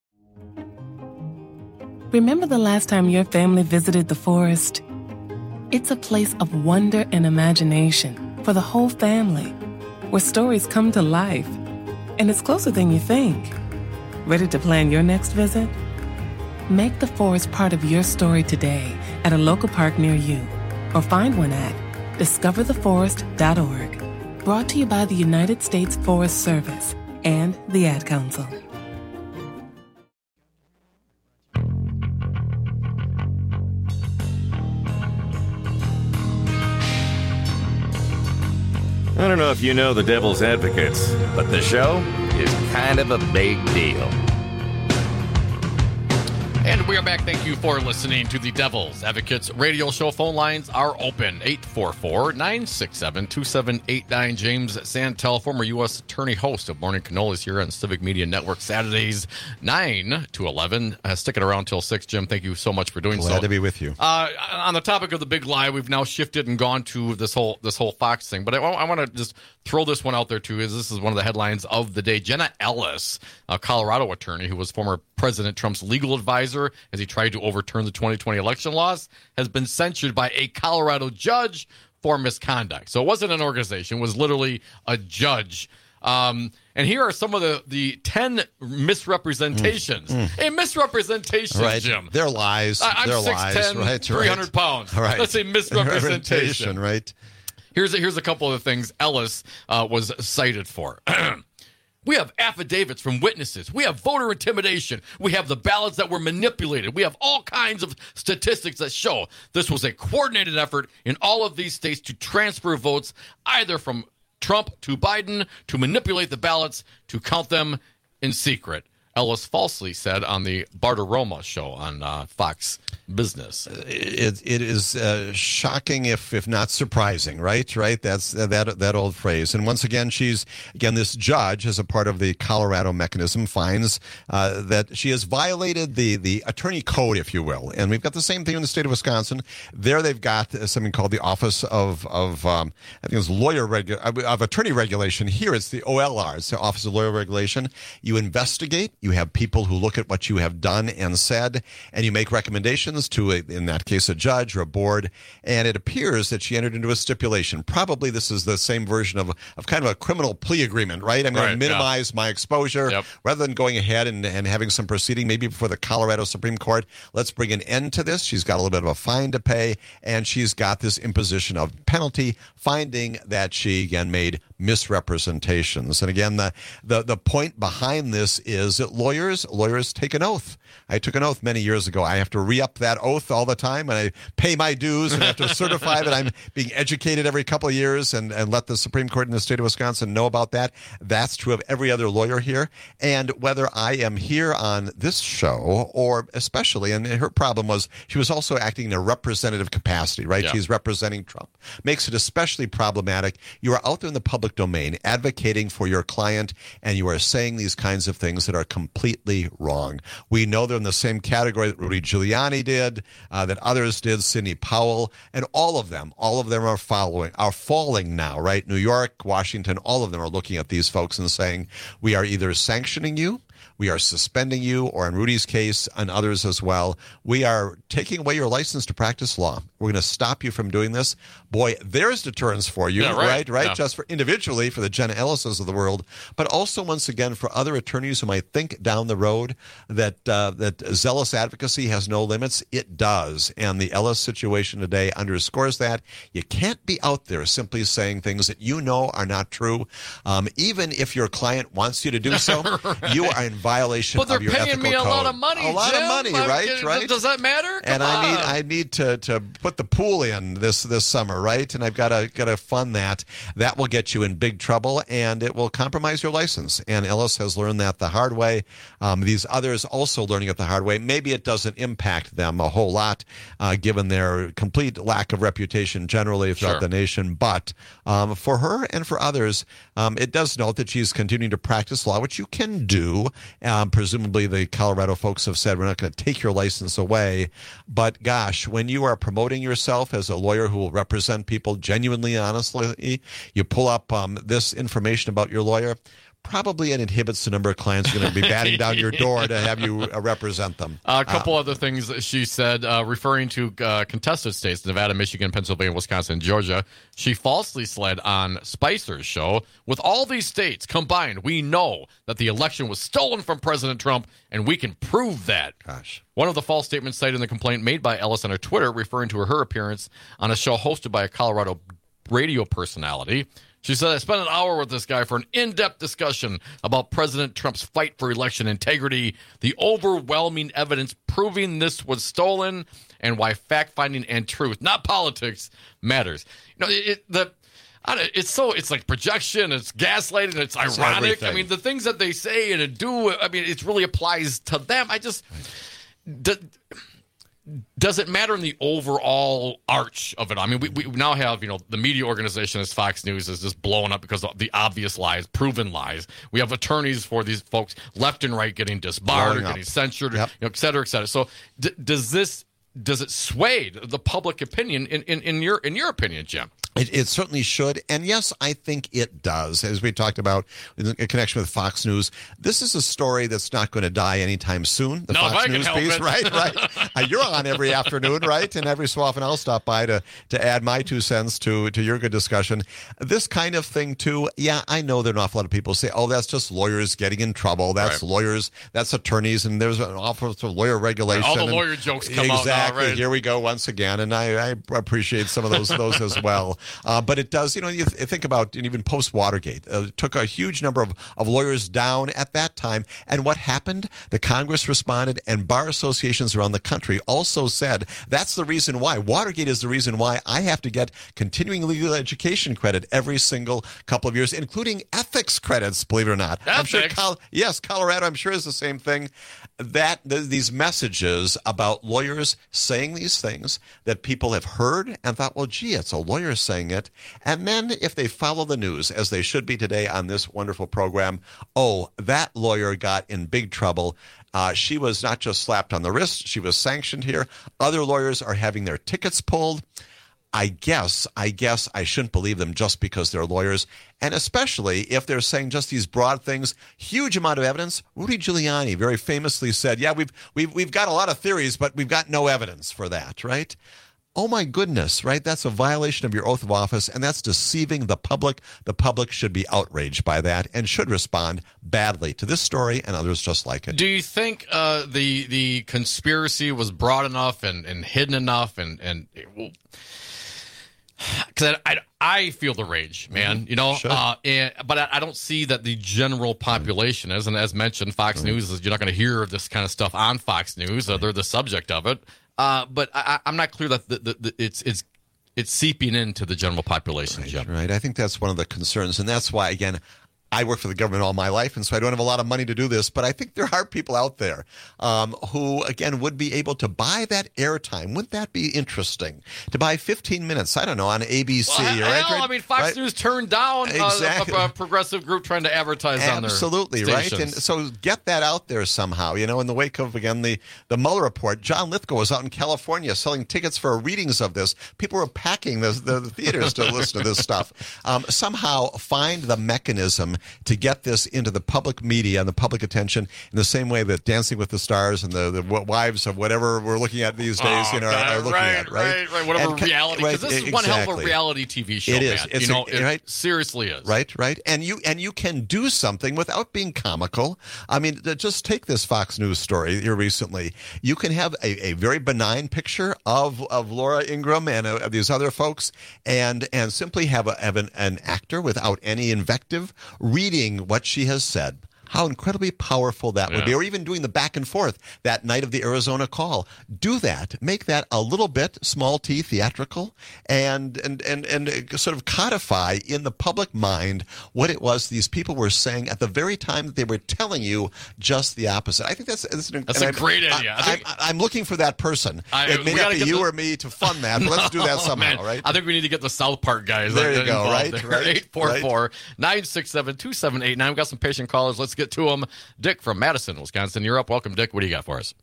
Speaker 21: Remember the last time your family visited the forest? It's a place of wonder and imagination for the whole family, where stories come to life. And it's closer than you think. Ready to plan your next visit? Make the forest part of your story today at a local park near you, or find one at discovertheforest.org. Brought to you by the United States Forest Service and the Ad Council.
Speaker 29: I don't know if you know the Devil's Advocates, but the show is kind of a big deal.
Speaker 27: And we are back. Thank you for listening to the Devil's Advocates radio show. Phone lines are open. 844-967-2789. James Santel, former U.S. Attorney, host of Morning Cannolis here on Civic Media Network, Saturdays 9 to 11. Sticking around till 6. Jim, thank you so much for doing so.
Speaker 28: Glad to be with you.
Speaker 27: On the topic of the big lie, we've now shifted and gone to this whole Fox thing. But I want to just throw this one out there, too, as this is one of the headlines of the day. Jenna Ellis, a Colorado attorney who was former President Trump's legal advisor as he tried to overturn the 2020 election laws, has been censured by a Colorado judge for misconduct. So it wasn't an organization. It was literally a judge. And here are some of the 10 misrepresentations. A misrepresentation,
Speaker 28: right.
Speaker 27: Jim.
Speaker 28: They're lies.
Speaker 27: I'm
Speaker 28: They're
Speaker 27: 6'10",
Speaker 28: lies.
Speaker 27: 300 pounds.
Speaker 28: Right.
Speaker 27: That's a misrepresentation.
Speaker 28: Right.
Speaker 27: Here's a couple of the things Ellis was cited for. We have affidavits from witnesses. We have voter intimidation. We have the ballots that were manipulated. We have all kinds of statistics that show this was a coordinated effort in all of these states to transfer votes either from Trump to Biden, to manipulate the ballots, to count them in secret. Ellis falsely said on the Bartiromo show on Fox Business.
Speaker 28: It is shocking, if not surprising, right? That's that old phrase. And once again, this judge, as a part of the Colorado mechanism, finds that she has violated the attorney code, if you will. And we've got the same thing in the state of Wisconsin. There, they've got something called the Office of I think it's of Attorney Regulation. Here, it's the OLR. It's the Office of Lawyer Regulation. You investigate. You have people who look at what you have done and said, and you make recommendations to, in that case, a judge or a board. And it appears that she entered into a stipulation. Probably this is the same version of kind of a criminal plea agreement, right? I'm going to minimize my exposure rather than going ahead and having some proceeding, maybe before the Colorado Supreme Court. Let's bring an end to this. She's got a little bit of a fine to pay, and she's got this imposition of penalty, finding that she, again, made misrepresentations. And again, the point behind this is that lawyers take an oath. I took an oath many years ago. I have to re-up that oath all the time, and I pay my dues, and I have to certify that I'm being educated every couple of years and let the Supreme Court in the state of Wisconsin know about that. That's true of every other lawyer here. And whether I am here on this show or especially, and her problem was she was also acting in a representative capacity, right?
Speaker 27: Yeah.
Speaker 28: She's representing Trump. Makes it especially problematic. You are out there in the public domain advocating for your client, and you are saying these kinds of things that are completely wrong. We know they're in the same category that Rudy Giuliani did, that others did, Sidney Powell, and all of them are falling now, right? New York, Washington, all of them are looking at these folks and saying, we are either sanctioning you, we are suspending you, or in Rudy's case, and others as well, we are taking away your license to practice law. We're going to stop you from doing this. Boy, there's deterrence for you, right? Yeah. Just for individually, for the Jenna Ellises of the world, but also, once again, for other attorneys who might think down the road that zealous advocacy has no limits. It does. And the Ellis situation today underscores that. You can't be out there simply saying things that you know are not true. Even if your client wants you to do so, you are in violation of your ethical code.
Speaker 27: But they're paying me a lot of money,
Speaker 28: A lot of money, right?
Speaker 27: Does that matter? Come on.
Speaker 28: I need to put the pool in this summer, right? And I've got to fund that. That will get you in big trouble, and it will compromise your license. And Ellis has learned that the hard way. These others also learning it the hard way. Maybe it doesn't impact them a whole lot, given their complete lack of reputation generally throughout the nation. But for her and for others, it does note that she's continuing to practice law, which you can do. Presumably the Colorado folks have said, we're not going to take your license away. But gosh, when you are promoting yourself as a lawyer who will represent people genuinely and honestly, you pull up this information about your lawyer, probably it inhibits the number of clients who are going to be batting down your door to have you represent them.
Speaker 27: A couple other things that she said, referring to contested states, Nevada, Michigan, Pennsylvania, Wisconsin, and Georgia. She falsely said on Spicer's show, with all these states combined, we know that the election was stolen from President Trump, and we can prove that.
Speaker 28: Gosh.
Speaker 27: One of the false statements cited in the complaint made by Ellis on her Twitter, referring to her appearance on a show hosted by a Colorado radio personality. She said, I spent an hour with this guy for an in-depth discussion about President Trump's fight for election integrity, the overwhelming evidence proving this was stolen, and why fact-finding and truth, not politics, matters. You know, it's like projection, it's gaslighting, it's ironic. I mean, the things that they say and do, I mean, it really applies to them. Does it matter in the overall arch of it? I mean, we now have, the media organization as Fox News is just blowing up because of the obvious lies, proven lies. We have attorneys for these folks left and right getting disbarred or getting censured, et cetera, et cetera. So does this does it sway the public opinion in your opinion, Jim?
Speaker 28: It certainly should. And yes, I think it does. As we talked about in connection with Fox News, this is a story that's not going to die anytime soon. The Fox News piece, right? You're on every afternoon, right? And every so often I'll stop by to add my 2 cents to your good discussion. This kind of thing, too, yeah, I know there are an awful lot of people say, oh, that's just lawyers getting in trouble. That's lawyers, that's attorneys, and there's an awful lot of lawyer regulation.
Speaker 27: All the lawyer jokes come out now, right?
Speaker 28: Here we go once again, and I appreciate some of those as well. But it does, you think about even post-Watergate, it took a huge number of lawyers down at that time. And what happened? The Congress responded, and bar associations around the country also said, that's the reason why. Watergate is the reason why I have to get continuing legal education credit every single couple of years, including ethics credits, believe it or not.
Speaker 27: Ethics?
Speaker 28: I'm sure, yes, Colorado, I'm sure is the same thing. These messages about lawyers saying these things that people have heard and thought, well, gee, it's a lawyer saying it. And then if they follow the news, as they should be today on this wonderful program, oh, that lawyer got in big trouble. She was not just slapped on the wrist, she was sanctioned here. Other lawyers are having their tickets pulled. I guess I shouldn't believe them just because they're lawyers, and especially if they're saying just these broad things. Huge amount of evidence. Rudy Giuliani very famously said, "Yeah, we've got a lot of theories, but we've got no evidence for that." Right? Oh my goodness! Right? That's a violation of your oath of office, and that's deceiving the public. The public should be outraged by that and should respond badly to this story and others just like it.
Speaker 27: Do you think the conspiracy was broad enough and hidden enough and because I feel the rage, man,
Speaker 28: Sure.
Speaker 27: But I don't see that the general population is, and as mentioned, Fox News is, you're not going to hear this kind of stuff on Fox News. They're the subject of it. But I'm not clear that it's seeping into the general population, Jim.
Speaker 28: Right. I think that's one of the concerns, and that's why, again, I worked for the government all my life, and so I don't have a lot of money to do this, but I think there are people out there who, again, would be able to buy that airtime. Wouldn't that be interesting? To buy 15 minutes, I don't know, on ABC.
Speaker 27: Well, Fox News turned down a progressive group trying to advertise on their
Speaker 28: Absolutely, right? And so get that out there somehow. In the wake of, again, the Mueller report, John Lithgow was out in California selling tickets for readings of this. People were packing the theaters to listen to this stuff. Somehow find the mechanism to get this into the public media and the public attention in the same way that Dancing with the Stars and the wives of whatever we're looking at these days are looking at, right?
Speaker 27: Right, whatever reality. Because this is one hell of a reality TV show,
Speaker 28: it is.
Speaker 27: It seriously is.
Speaker 28: Right. And you can do something without being comical. I mean, just take this Fox News story here recently. You can have a very benign picture of Laura Ingraham and these other folks and simply have an actor without any invective reading what she has said. How incredibly powerful that would be. Or even doing the back and forth that night of the Arizona call. Do that. Make that a little bit small T theatrical and sort of codify in the public mind what it was these people were saying at the very time that they were telling you just the opposite. I think that's
Speaker 27: a great idea.
Speaker 28: I'm looking for that person. It may not be you or me to fund that, but let's do that somehow, right?
Speaker 27: I think we need to get the South Park guys.
Speaker 28: There you go, right?
Speaker 27: 844-967-2789. We've got some patient callers. Let's get to them. Dick from Madison, Wisconsin. You're up. Welcome, Dick. What do you got for us?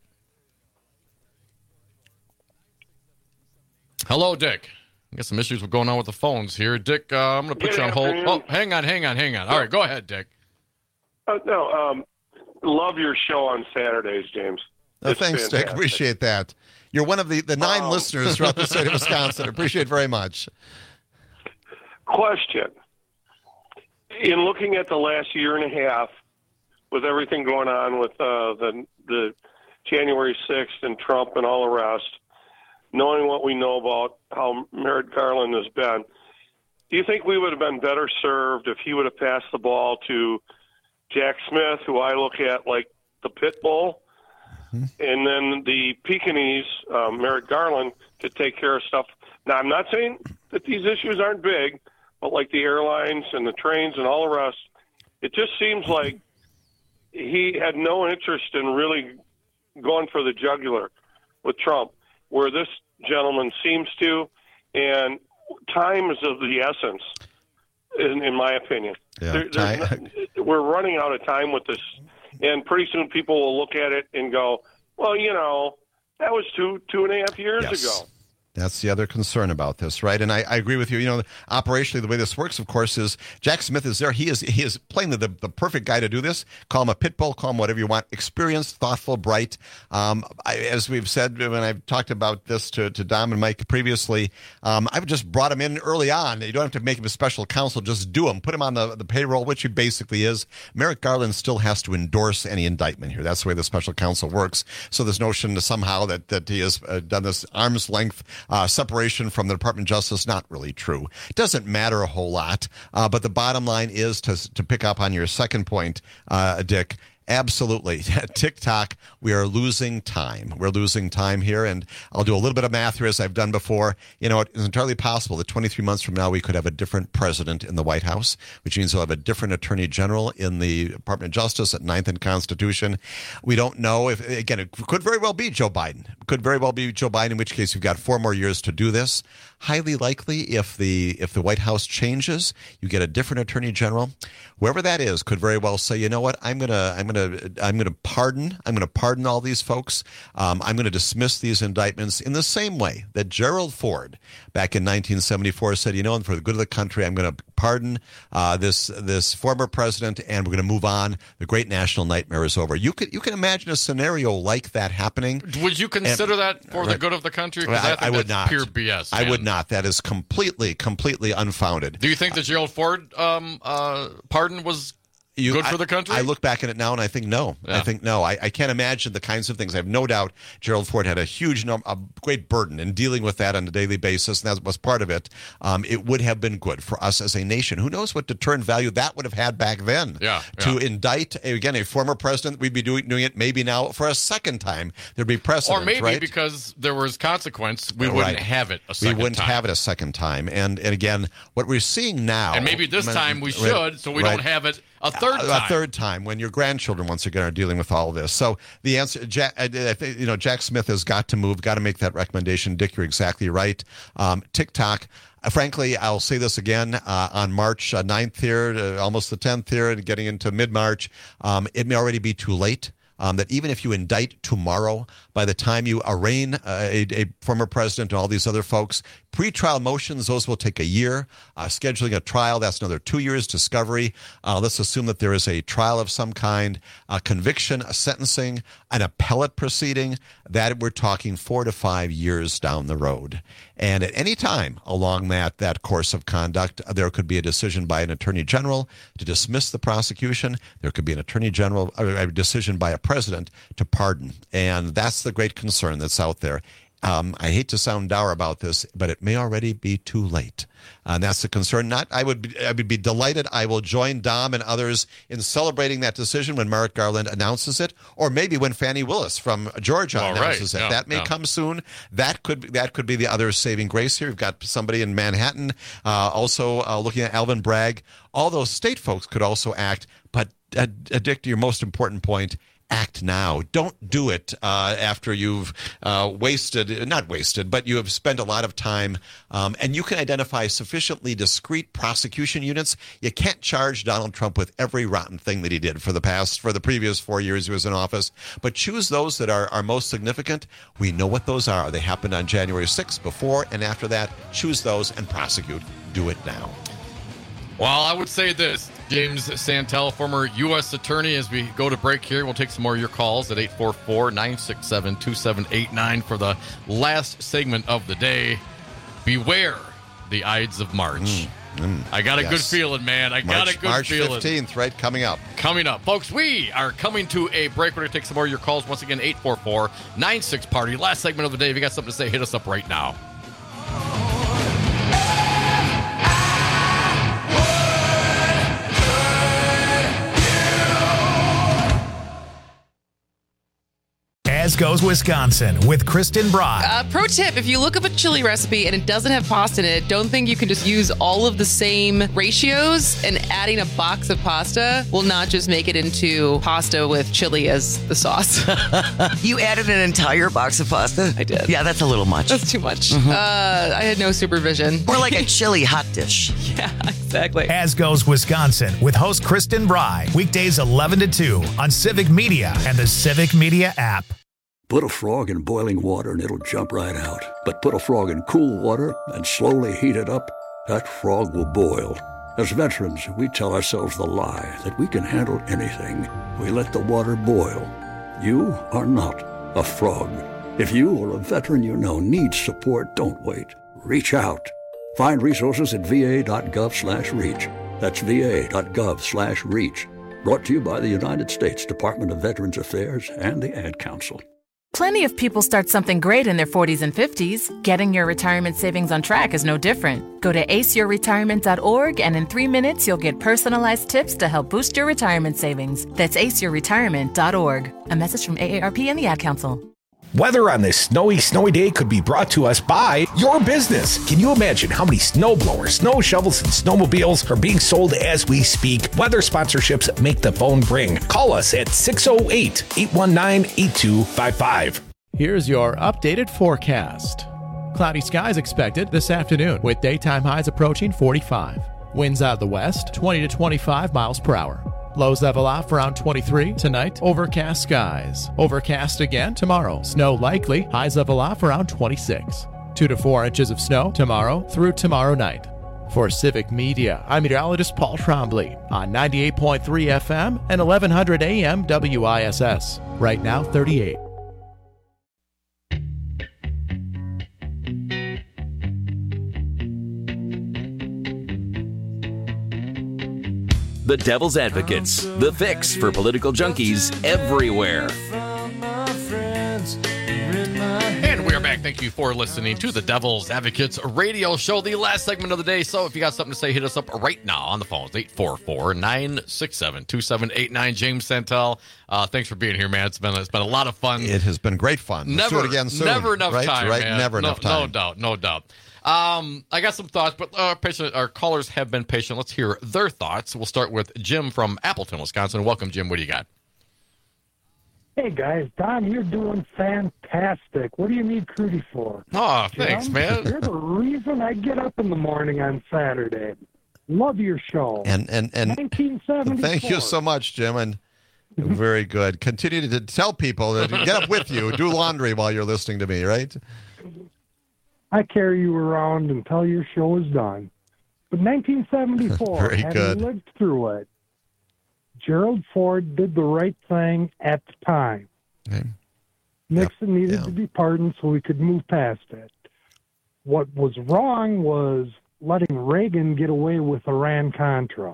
Speaker 27: Hello, Dick. I got some issues going on with the phones here. Dick, I'm going to put you on hold. Oh, hang on. All right, go ahead, Dick.
Speaker 2: Love your show on Saturdays, James.
Speaker 28: Thanks, fantastic. Dick. Appreciate that. You're one of the 9 listeners throughout the state of Wisconsin. Appreciate it very much.
Speaker 2: Question. In looking at the last year and a half, with everything going on with the January 6th and Trump and all the rest, knowing what we know about how Merrick Garland has been, do you think we would have been better served if he would have passed the ball to Jack Smith, who I look at like the pit bull, and then the Pekingese, Merrick Garland, to take care of stuff? Now, I'm not saying that these issues aren't big, but like the airlines and the trains and all the rest, it just seems like he had no interest in really going for the jugular with Trump, where this gentleman seems to, and time is of the essence, in my opinion.
Speaker 28: Yeah,
Speaker 2: we're running out of time with this, and pretty soon people will look at it and go, well, That was 2.5 years ago.
Speaker 28: That's the other concern about this, right? And I agree with you. Operationally, the way this works, of course, is Jack Smith is there. He is plainly the perfect guy to do this. Call him a pit bull, call him whatever you want. Experienced, thoughtful, bright. As we've said when I've talked about this to Dom and Mike previously, I've just brought him in early on. You don't have to make him a special counsel. Just do him. Put him on the payroll, which he basically is. Merrick Garland still has to endorse any indictment here. That's the way the special counsel works. So this notion somehow that he has done this arm's length separation from the Department of Justice, not really true. It doesn't matter a whole lot, but the bottom line is to pick up on your second point, Dick. Absolutely. TikTok, we are losing time. We're losing time here, and I'll do a little bit of math here as I've done before. It's entirely possible that 23 months from now we could have a different president in the White House, which means we'll have a different attorney general in the Department of Justice at 9th and Constitution. We don't know if, again, it could very well be Joe Biden. It could very well be Joe Biden, in which case you've got 4 more years to do this. Highly likely, if the White House changes, you get a different attorney general. Whoever that is could very well say, you know what, I'm gonna pardon all these folks. I'm going to dismiss these indictments in the same way that Gerald Ford back in 1974 said, and for the good of the country, I'm going to pardon this former president, and we're going to move on. The great national nightmare is over. You can imagine a scenario like that happening.
Speaker 27: Would you consider that for the good of the country?
Speaker 28: I would not.
Speaker 27: Pure BS.
Speaker 28: Man. I would not. That is completely unfounded.
Speaker 27: Do you think the Gerald Ford pardon was good for the country?
Speaker 28: I look back at it now and I think no. Yeah. I think no. I can't imagine the kinds of things. I have no doubt Gerald Ford had a great burden in dealing with that on a daily basis, and that was part of it. It would have been good for us as a nation. Who knows what deterrent value that would have had back then? To indict, a former president, we'd be doing it maybe now for a second time. There'd be precedent,
Speaker 27: or maybe
Speaker 28: right?
Speaker 27: because there was consequence, we wouldn't have it a second time.
Speaker 28: We wouldn't have it a second time. And again, what we're seeing now...
Speaker 27: And maybe this time we should, so we don't have it a third time
Speaker 28: when your grandchildren once again are dealing with all of this. So the answer, Jack Smith has got to move, got to make that recommendation. Dick, you're exactly right. TikTok. Frankly, I'll say this again, on March 9th here, almost the 10th here, and getting into mid-March, it may already be too late. That even if you indict tomorrow, by the time you arraign a former president and all these other folks, pretrial motions, those will take a year. Scheduling a trial, that's another 2 years. Discovery, let's assume that there is a trial of some kind, a conviction, a sentencing, an appellate proceeding, that we're talking 4 to 5 years down the road. And at any time along that course of conduct, there could be a decision by an attorney general to dismiss the prosecution. There could be an attorney general, or a decision by a president to pardon. And that's the great concern that's out there. I hate to sound dour about this, but it may already be too late. And that's the concern. I would be delighted. I will join Dom and others in celebrating that decision when Merrick Garland announces it, or maybe when Fannie Willis from Georgia announces it. That may come soon. That could be the other saving grace here. We've got somebody in Manhattan also looking at Alvin Bragg. All those state folks could also act. But Dick, to your most important point, act now. Don't do it after you've not wasted, but you have spent a lot of time, and you can identify sufficiently discrete prosecution units. You can't charge Donald Trump with every rotten thing that he did for the previous 4 years he was in office, but choose those that are most significant. We know what those are. They happened on January 6th, before and after that. Choose those and prosecute. Do it now.
Speaker 27: Well, I would say this, James Santel, former U.S. attorney. As we go to break here, we'll take some more of your calls at 844-967-2789 for the last segment of the day. Beware the Ides of March. I got a good feeling, man. March
Speaker 28: 15th, right? Coming up.
Speaker 27: Folks, we are coming to a break. We're going to take some more of your calls. Once again, 844-96-PARTY. Last segment of the day. If you got something to say, hit us up right now.
Speaker 1: As Goes Wisconsin with Kristen Brock.
Speaker 3: Pro tip, if you look up a chili recipe and it doesn't have pasta in it, don't think you can just use all of the same ratios, and adding a box of pasta will not just make it into pasta with chili as the sauce.
Speaker 4: You added an entire box of pasta?
Speaker 3: I did.
Speaker 4: Yeah, that's a little much.
Speaker 3: That's too much. I had no supervision.
Speaker 4: More like a chili hot dish.
Speaker 3: Yeah, exactly.
Speaker 1: As Goes Wisconsin with host Kristen Bry. Weekdays 11 to 2 on Civic Media and the Civic Media app.
Speaker 5: Put a frog in boiling water and it'll jump right out. But put a frog in cool water and slowly heat it up, that frog will boil. As veterans, we tell ourselves the lie that we can handle anything. We let the water boil. You are not a frog. If you or a veteran you know needs support, don't wait. Reach out. Find resources at va.gov/reach. That's va.gov/reach. Brought to you by the United States Department of Veterans Affairs and the Ad Council.
Speaker 6: Plenty of people start something great in their 40s and 50s. Getting your retirement savings on track is no different. Go to aceyourretirement.org and in 3 minutes you'll get personalized tips to help boost your retirement savings. That's aceyourretirement.org. A message from AARP and the Ad Council.
Speaker 7: Weather on this snowy day could be brought to us by your business. Can you imagine how many snow blowers, snow shovels, and snowmobiles are being sold as we speak? Weather sponsorships make the phone ring. Call us at 608-819-8255.
Speaker 8: Here's your updated forecast. Cloudy skies expected this afternoon with daytime highs approaching 45. Winds out of the west, 20 to 25 miles per hour. Lows level off around 23 tonight. Overcast skies. Overcast again tomorrow. Snow likely. Highs level off around 26. 2 to 4 inches of snow tomorrow through tomorrow night. For Civic Media, I'm meteorologist Paul Trombley on 98.3 FM and 1100 AM WISS. Right now, 38.
Speaker 9: The Devil's Advocates, the fix for political junkies everywhere.
Speaker 27: And we are back. Thank you for listening to the Devil's Advocates radio show, the last segment of the day. So if you got something to say, hit us up right now on the phones, 844-967-2789. James Santel, thanks for being here, man. It's been a lot of fun.
Speaker 28: It has been great fun. Let's do it again soon.
Speaker 27: Never enough time,
Speaker 28: right?
Speaker 27: man.
Speaker 28: Never enough time.
Speaker 27: No doubt. I got some thoughts, but our callers have been patient. Let's hear their thoughts. We'll start with Jim from Appleton, Wisconsin. Welcome, Jim. What do you got?
Speaker 10: Hey, guys. Don, you're doing fantastic. What do you need Crudy for?
Speaker 27: Oh, thanks, man.
Speaker 10: You're the reason I get up in the morning on Saturday. Love your show.
Speaker 28: And
Speaker 10: 1974.
Speaker 28: Thank you so much, Jim. And very good. Continue to tell people to get up with you. Do laundry while you're listening to me, right?
Speaker 10: I carry you around until your show is done. But 1974,
Speaker 28: Very
Speaker 10: having
Speaker 28: good.
Speaker 10: lived through it, Gerald Ford did the right thing at the time.
Speaker 28: Okay.
Speaker 10: Nixon needed to be pardoned so we could move past it. What was wrong was letting Reagan get away with Iran-Contra.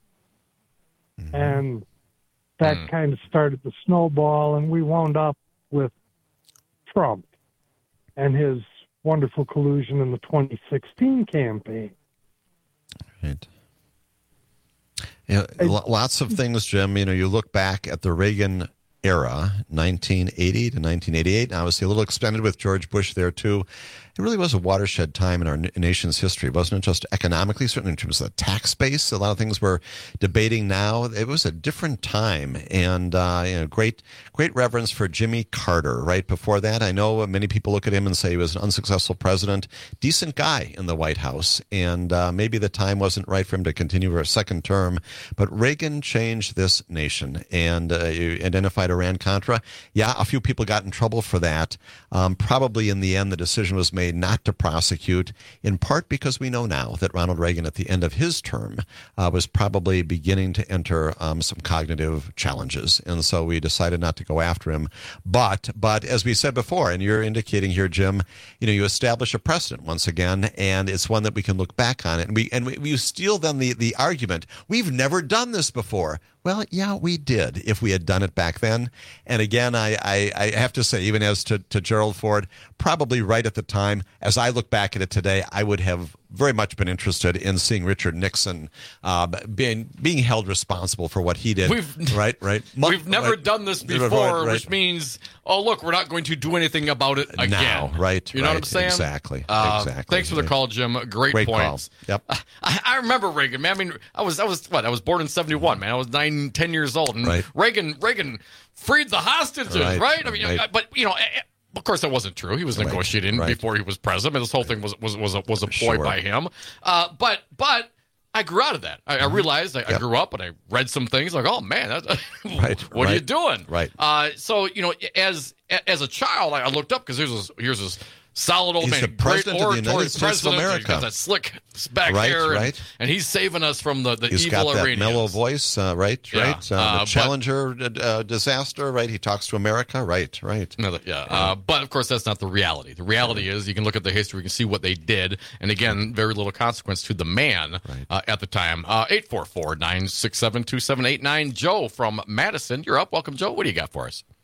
Speaker 10: And that kind of started the snowball, and we wound up with Trump and his wonderful collusion in the 2016 campaign.
Speaker 28: Right. Lots of things, Jim. You look back at the Reagan era, 1980 to 1988, and obviously a little extended with George Bush there too. It really was a watershed time in our nation's history, wasn't it? Just economically, certainly in terms of the tax base. A lot of things we're debating now. It was a different time, and great reverence for Jimmy Carter. Right before that, I know many people look at him and say he was an unsuccessful president, decent guy in the White House, and maybe the time wasn't right for him to continue for a second term. But Reagan changed this nation, and you identified Iran-Contra. Yeah, a few people got in trouble for that. Probably in the end, the decision was made not to prosecute, in part because we know now that Ronald Reagan, at the end of his term, was probably beginning to enter some cognitive challenges, and so we decided not to go after him. But as we said before, and you're indicating here, Jim, you establish a precedent once again, and it's one that we can look back on it, and we steal then the argument, we've never done this before. Well, yeah, we did if we had done it back then. And again, I have to say, even as to Gerald Ford, probably right at the time, as I look back at it today, I would have very much been interested in seeing Richard Nixon being held responsible for what he did. Right.
Speaker 27: We've never done this before, which means, look, we're not going to do anything about it again.
Speaker 28: Now, right.
Speaker 27: You know what I'm saying?
Speaker 28: Exactly.
Speaker 27: Thanks for the call, Jim. Great points.
Speaker 28: Call. Yep.
Speaker 27: I remember Reagan, man. I mean, I was born in 71, man. I was 10 years old, and Reagan freed the hostages, right? I mean, but of course that wasn't true. He was negotiating before he was president. This whole thing was a ploy by him. But I grew out of that. I realized I grew up and I read some things like, oh man, what are you doing?
Speaker 28: Right.
Speaker 27: So as a child, I looked up because here's this solid old
Speaker 28: He's
Speaker 27: man,
Speaker 28: the president of the
Speaker 27: great
Speaker 28: United
Speaker 27: orator,
Speaker 28: States of America.
Speaker 27: He's got that slick back hair, and he's saving us from the
Speaker 28: He's
Speaker 27: evil
Speaker 28: got that
Speaker 27: Iranians.
Speaker 28: mellow voice, right?
Speaker 27: Yeah.
Speaker 28: The Challenger disaster, right? He talks to America, right?
Speaker 27: But of course, that's not the reality. The reality is you can look at the history, you can see what they did, and again, very little consequence to the man at the time. 844-967-2789. Joe from Madison, you're up. Welcome, Joe. What do you got for us?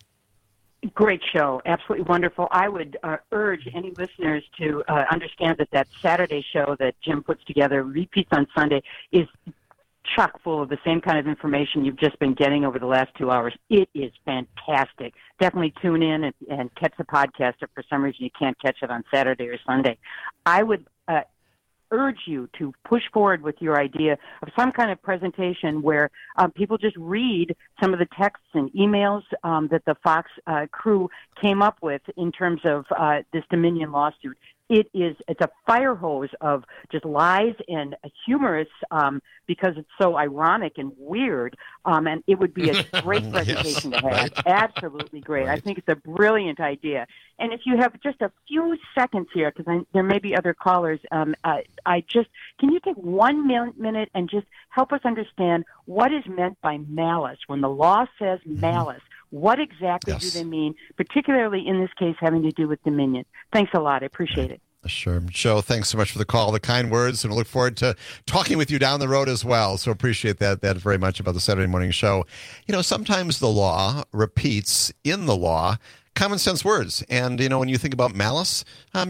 Speaker 11: Great show. Absolutely wonderful. I would urge any listeners to understand that Saturday show that Jim puts together, repeats on Sunday, is chock full of the same kind of information you've just been getting over the last 2 hours. It is fantastic. Definitely tune in and catch the podcast if for some reason you can't catch it on Saturday or Sunday. I would urge you to push forward with your idea of some kind of presentation where people just read some of the texts and emails that the Fox crew came up with in terms of this Dominion lawsuit. It's a fire hose of just lies and humorous because it's so ironic and weird. And it would be a great presentation to have.
Speaker 28: Right.
Speaker 11: Absolutely great.
Speaker 28: Right.
Speaker 11: I think it's a brilliant idea. And if you have just a few seconds here, because there may be other callers, can you take 1 minute and just help us understand what is meant by malice? When the law says malice, what exactly do they mean, particularly in this case having to do with Dominion? Thanks a lot. I appreciate it.
Speaker 28: Sure. Joe, thanks so much for the call, the kind words, and we look forward to talking with you down the road as well. So appreciate that very much about the Saturday morning show. You know, sometimes the law repeats in the law common sense words. And, you know, when you think about malice,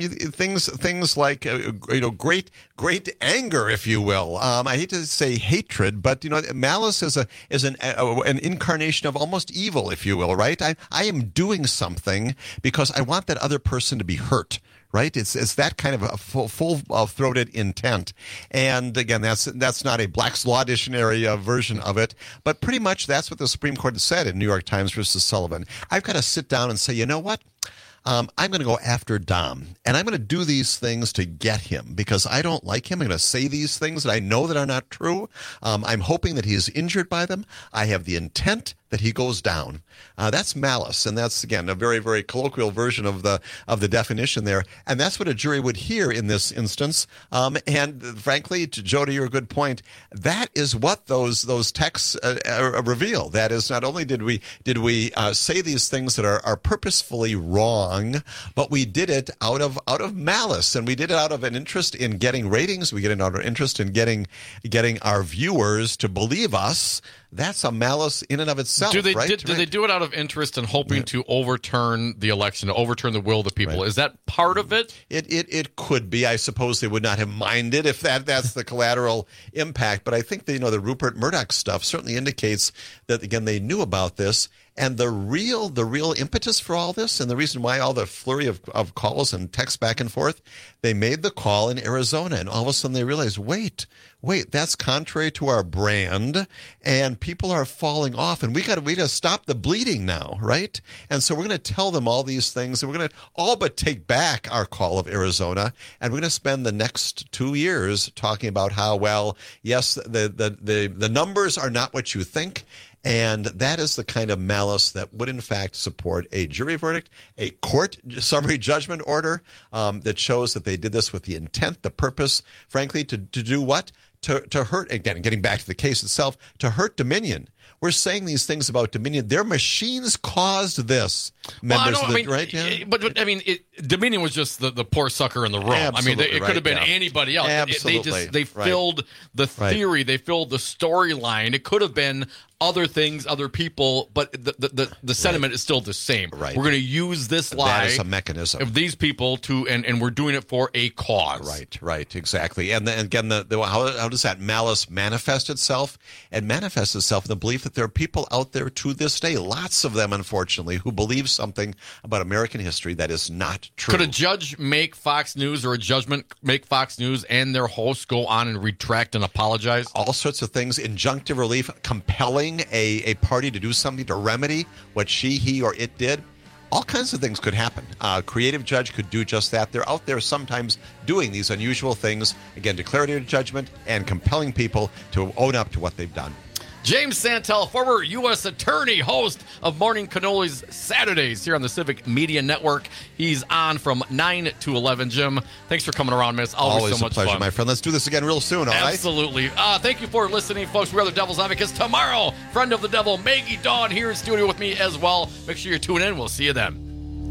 Speaker 28: things like, great anger, if you will. I hate to say hatred, but, you know, malice is an incarnation of almost evil, if you will, right? I am doing something because I want that other person to be hurt. Right? It's that kind of a full-throated intent. And again, that's not a Black's Law Dictionary version of it, but pretty much that's what the Supreme Court said in New York Times versus Sullivan. I've got to sit down and say, you know what? I'm going to go after Dom, and I'm going to do these things to get him because I don't like him. I'm going to say these things that I know that are not true. I'm hoping that he is injured by them. I have the intent that he goes down. That's malice, and that's, again, a very, very colloquial version of the definition there. And that's what a jury would hear in this instance. And frankly, Joe, to your good point, that is what those texts reveal. That is, not only did we say these things that are purposefully wrong, but we did it out of malice, and we did it out of an interest in getting ratings. We get it out of an interest in getting our viewers to believe us. That's a malice in and of itself.
Speaker 27: Do they do it out of interest and hoping to overturn the election, to overturn the will of the people? Right. Is that part of it?
Speaker 28: It could be. I suppose they would not have minded if that's the collateral impact. But I think the Rupert Murdoch stuff certainly indicates that, again, they knew about this. And the real impetus for all this, and the reason why all the flurry of calls and texts back and forth, they made the call in Arizona, and all of a sudden they realized, wait, that's contrary to our brand, and people are falling off, and we got to stop the bleeding now, right? And so we're going to tell them all these things, and we're going to all but take back our call of Arizona, and we're going to spend the next 2 years talking about how, well, yes, the numbers are not what you think. And that is the kind of malice that would, in fact, support a jury verdict, a court summary judgment order that shows that they did this with the intent, the purpose, frankly, to do what? To hurt, again, getting back to the case itself, to hurt Dominion. We're saying these things about Dominion. Their machines caused this. Members right? Yeah.
Speaker 27: But Dominion was just the poor sucker in the room.
Speaker 28: Absolutely,
Speaker 27: it could have been anybody else.
Speaker 28: Absolutely.
Speaker 27: They filled the theory. They filled the storyline. It could have been other things, other people, but the sentiment is still the same.
Speaker 28: Right.
Speaker 27: We're going to use this lie.
Speaker 28: That is a mechanism
Speaker 27: of these people and we're doing it for a cause.
Speaker 28: Right, exactly. And again, how does that malice manifest itself? It manifests itself in the belief that there are people out there to this day, lots of them, unfortunately, who believe something about American history that is not true.
Speaker 27: Could a judge make Fox News or a judgment make Fox News and their hosts go on and retract and apologize?
Speaker 28: All sorts of things, injunctive relief, compelling a party to do something to remedy what he or it did. all kinds of things could happen. A creative judge could do just that. They're out there sometimes doing these unusual things. Again, declarative judgment and compelling people to own up to what they've done.
Speaker 27: James Santel, former U.S. Attorney, host of Morning Cannolis Saturdays here on the Civic Media Network. He's on from 9 to 11. Jim, thanks for coming around, man. It's always so much
Speaker 28: a pleasure,
Speaker 27: fun.
Speaker 28: my friend. Let's do this again real soon, all right?
Speaker 27: Absolutely. Thank you for listening, folks. We're the Devil's Advocates. Tomorrow, friend of the devil, Maggie Dawn, here in studio with me as well. Make sure you tune in. We'll see you then.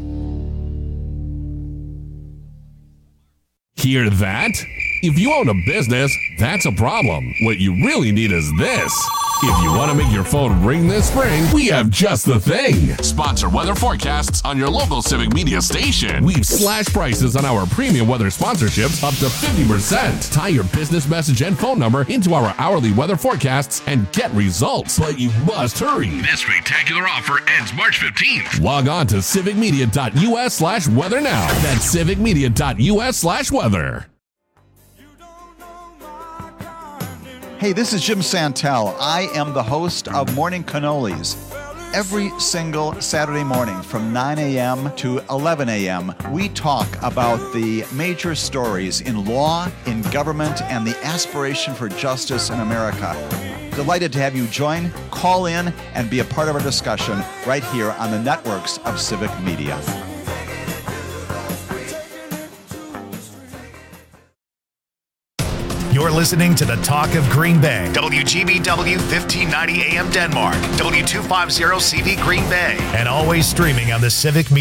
Speaker 12: Hear that? If you own a business, that's a problem. What you really need is this. If you want to make your phone ring this spring, we have just the thing. Sponsor weather forecasts on your local Civic Media station. We've slashed prices on our premium weather sponsorships up to 50%. Tie your business message and phone number into our hourly weather forecasts and get results. But you must hurry.
Speaker 13: This spectacular offer ends March 15th.
Speaker 12: Log on to civicmedia.us/weather now. That's civicmedia.us/weather.
Speaker 14: Hey, this is Jim Santel. I am the host of Morning Cannolis. Every single Saturday morning from 9 a.m. to 11 a.m., we talk about the major stories in law, in government, and the aspiration for justice in America. Delighted to have you join, call in, and be a part of our discussion right here on the networks of Civic Media.
Speaker 1: You're listening to the Talk of Green Bay. WGBW 1590 AM Denmark. W250 CV Green Bay. And always streaming on the Civic Media.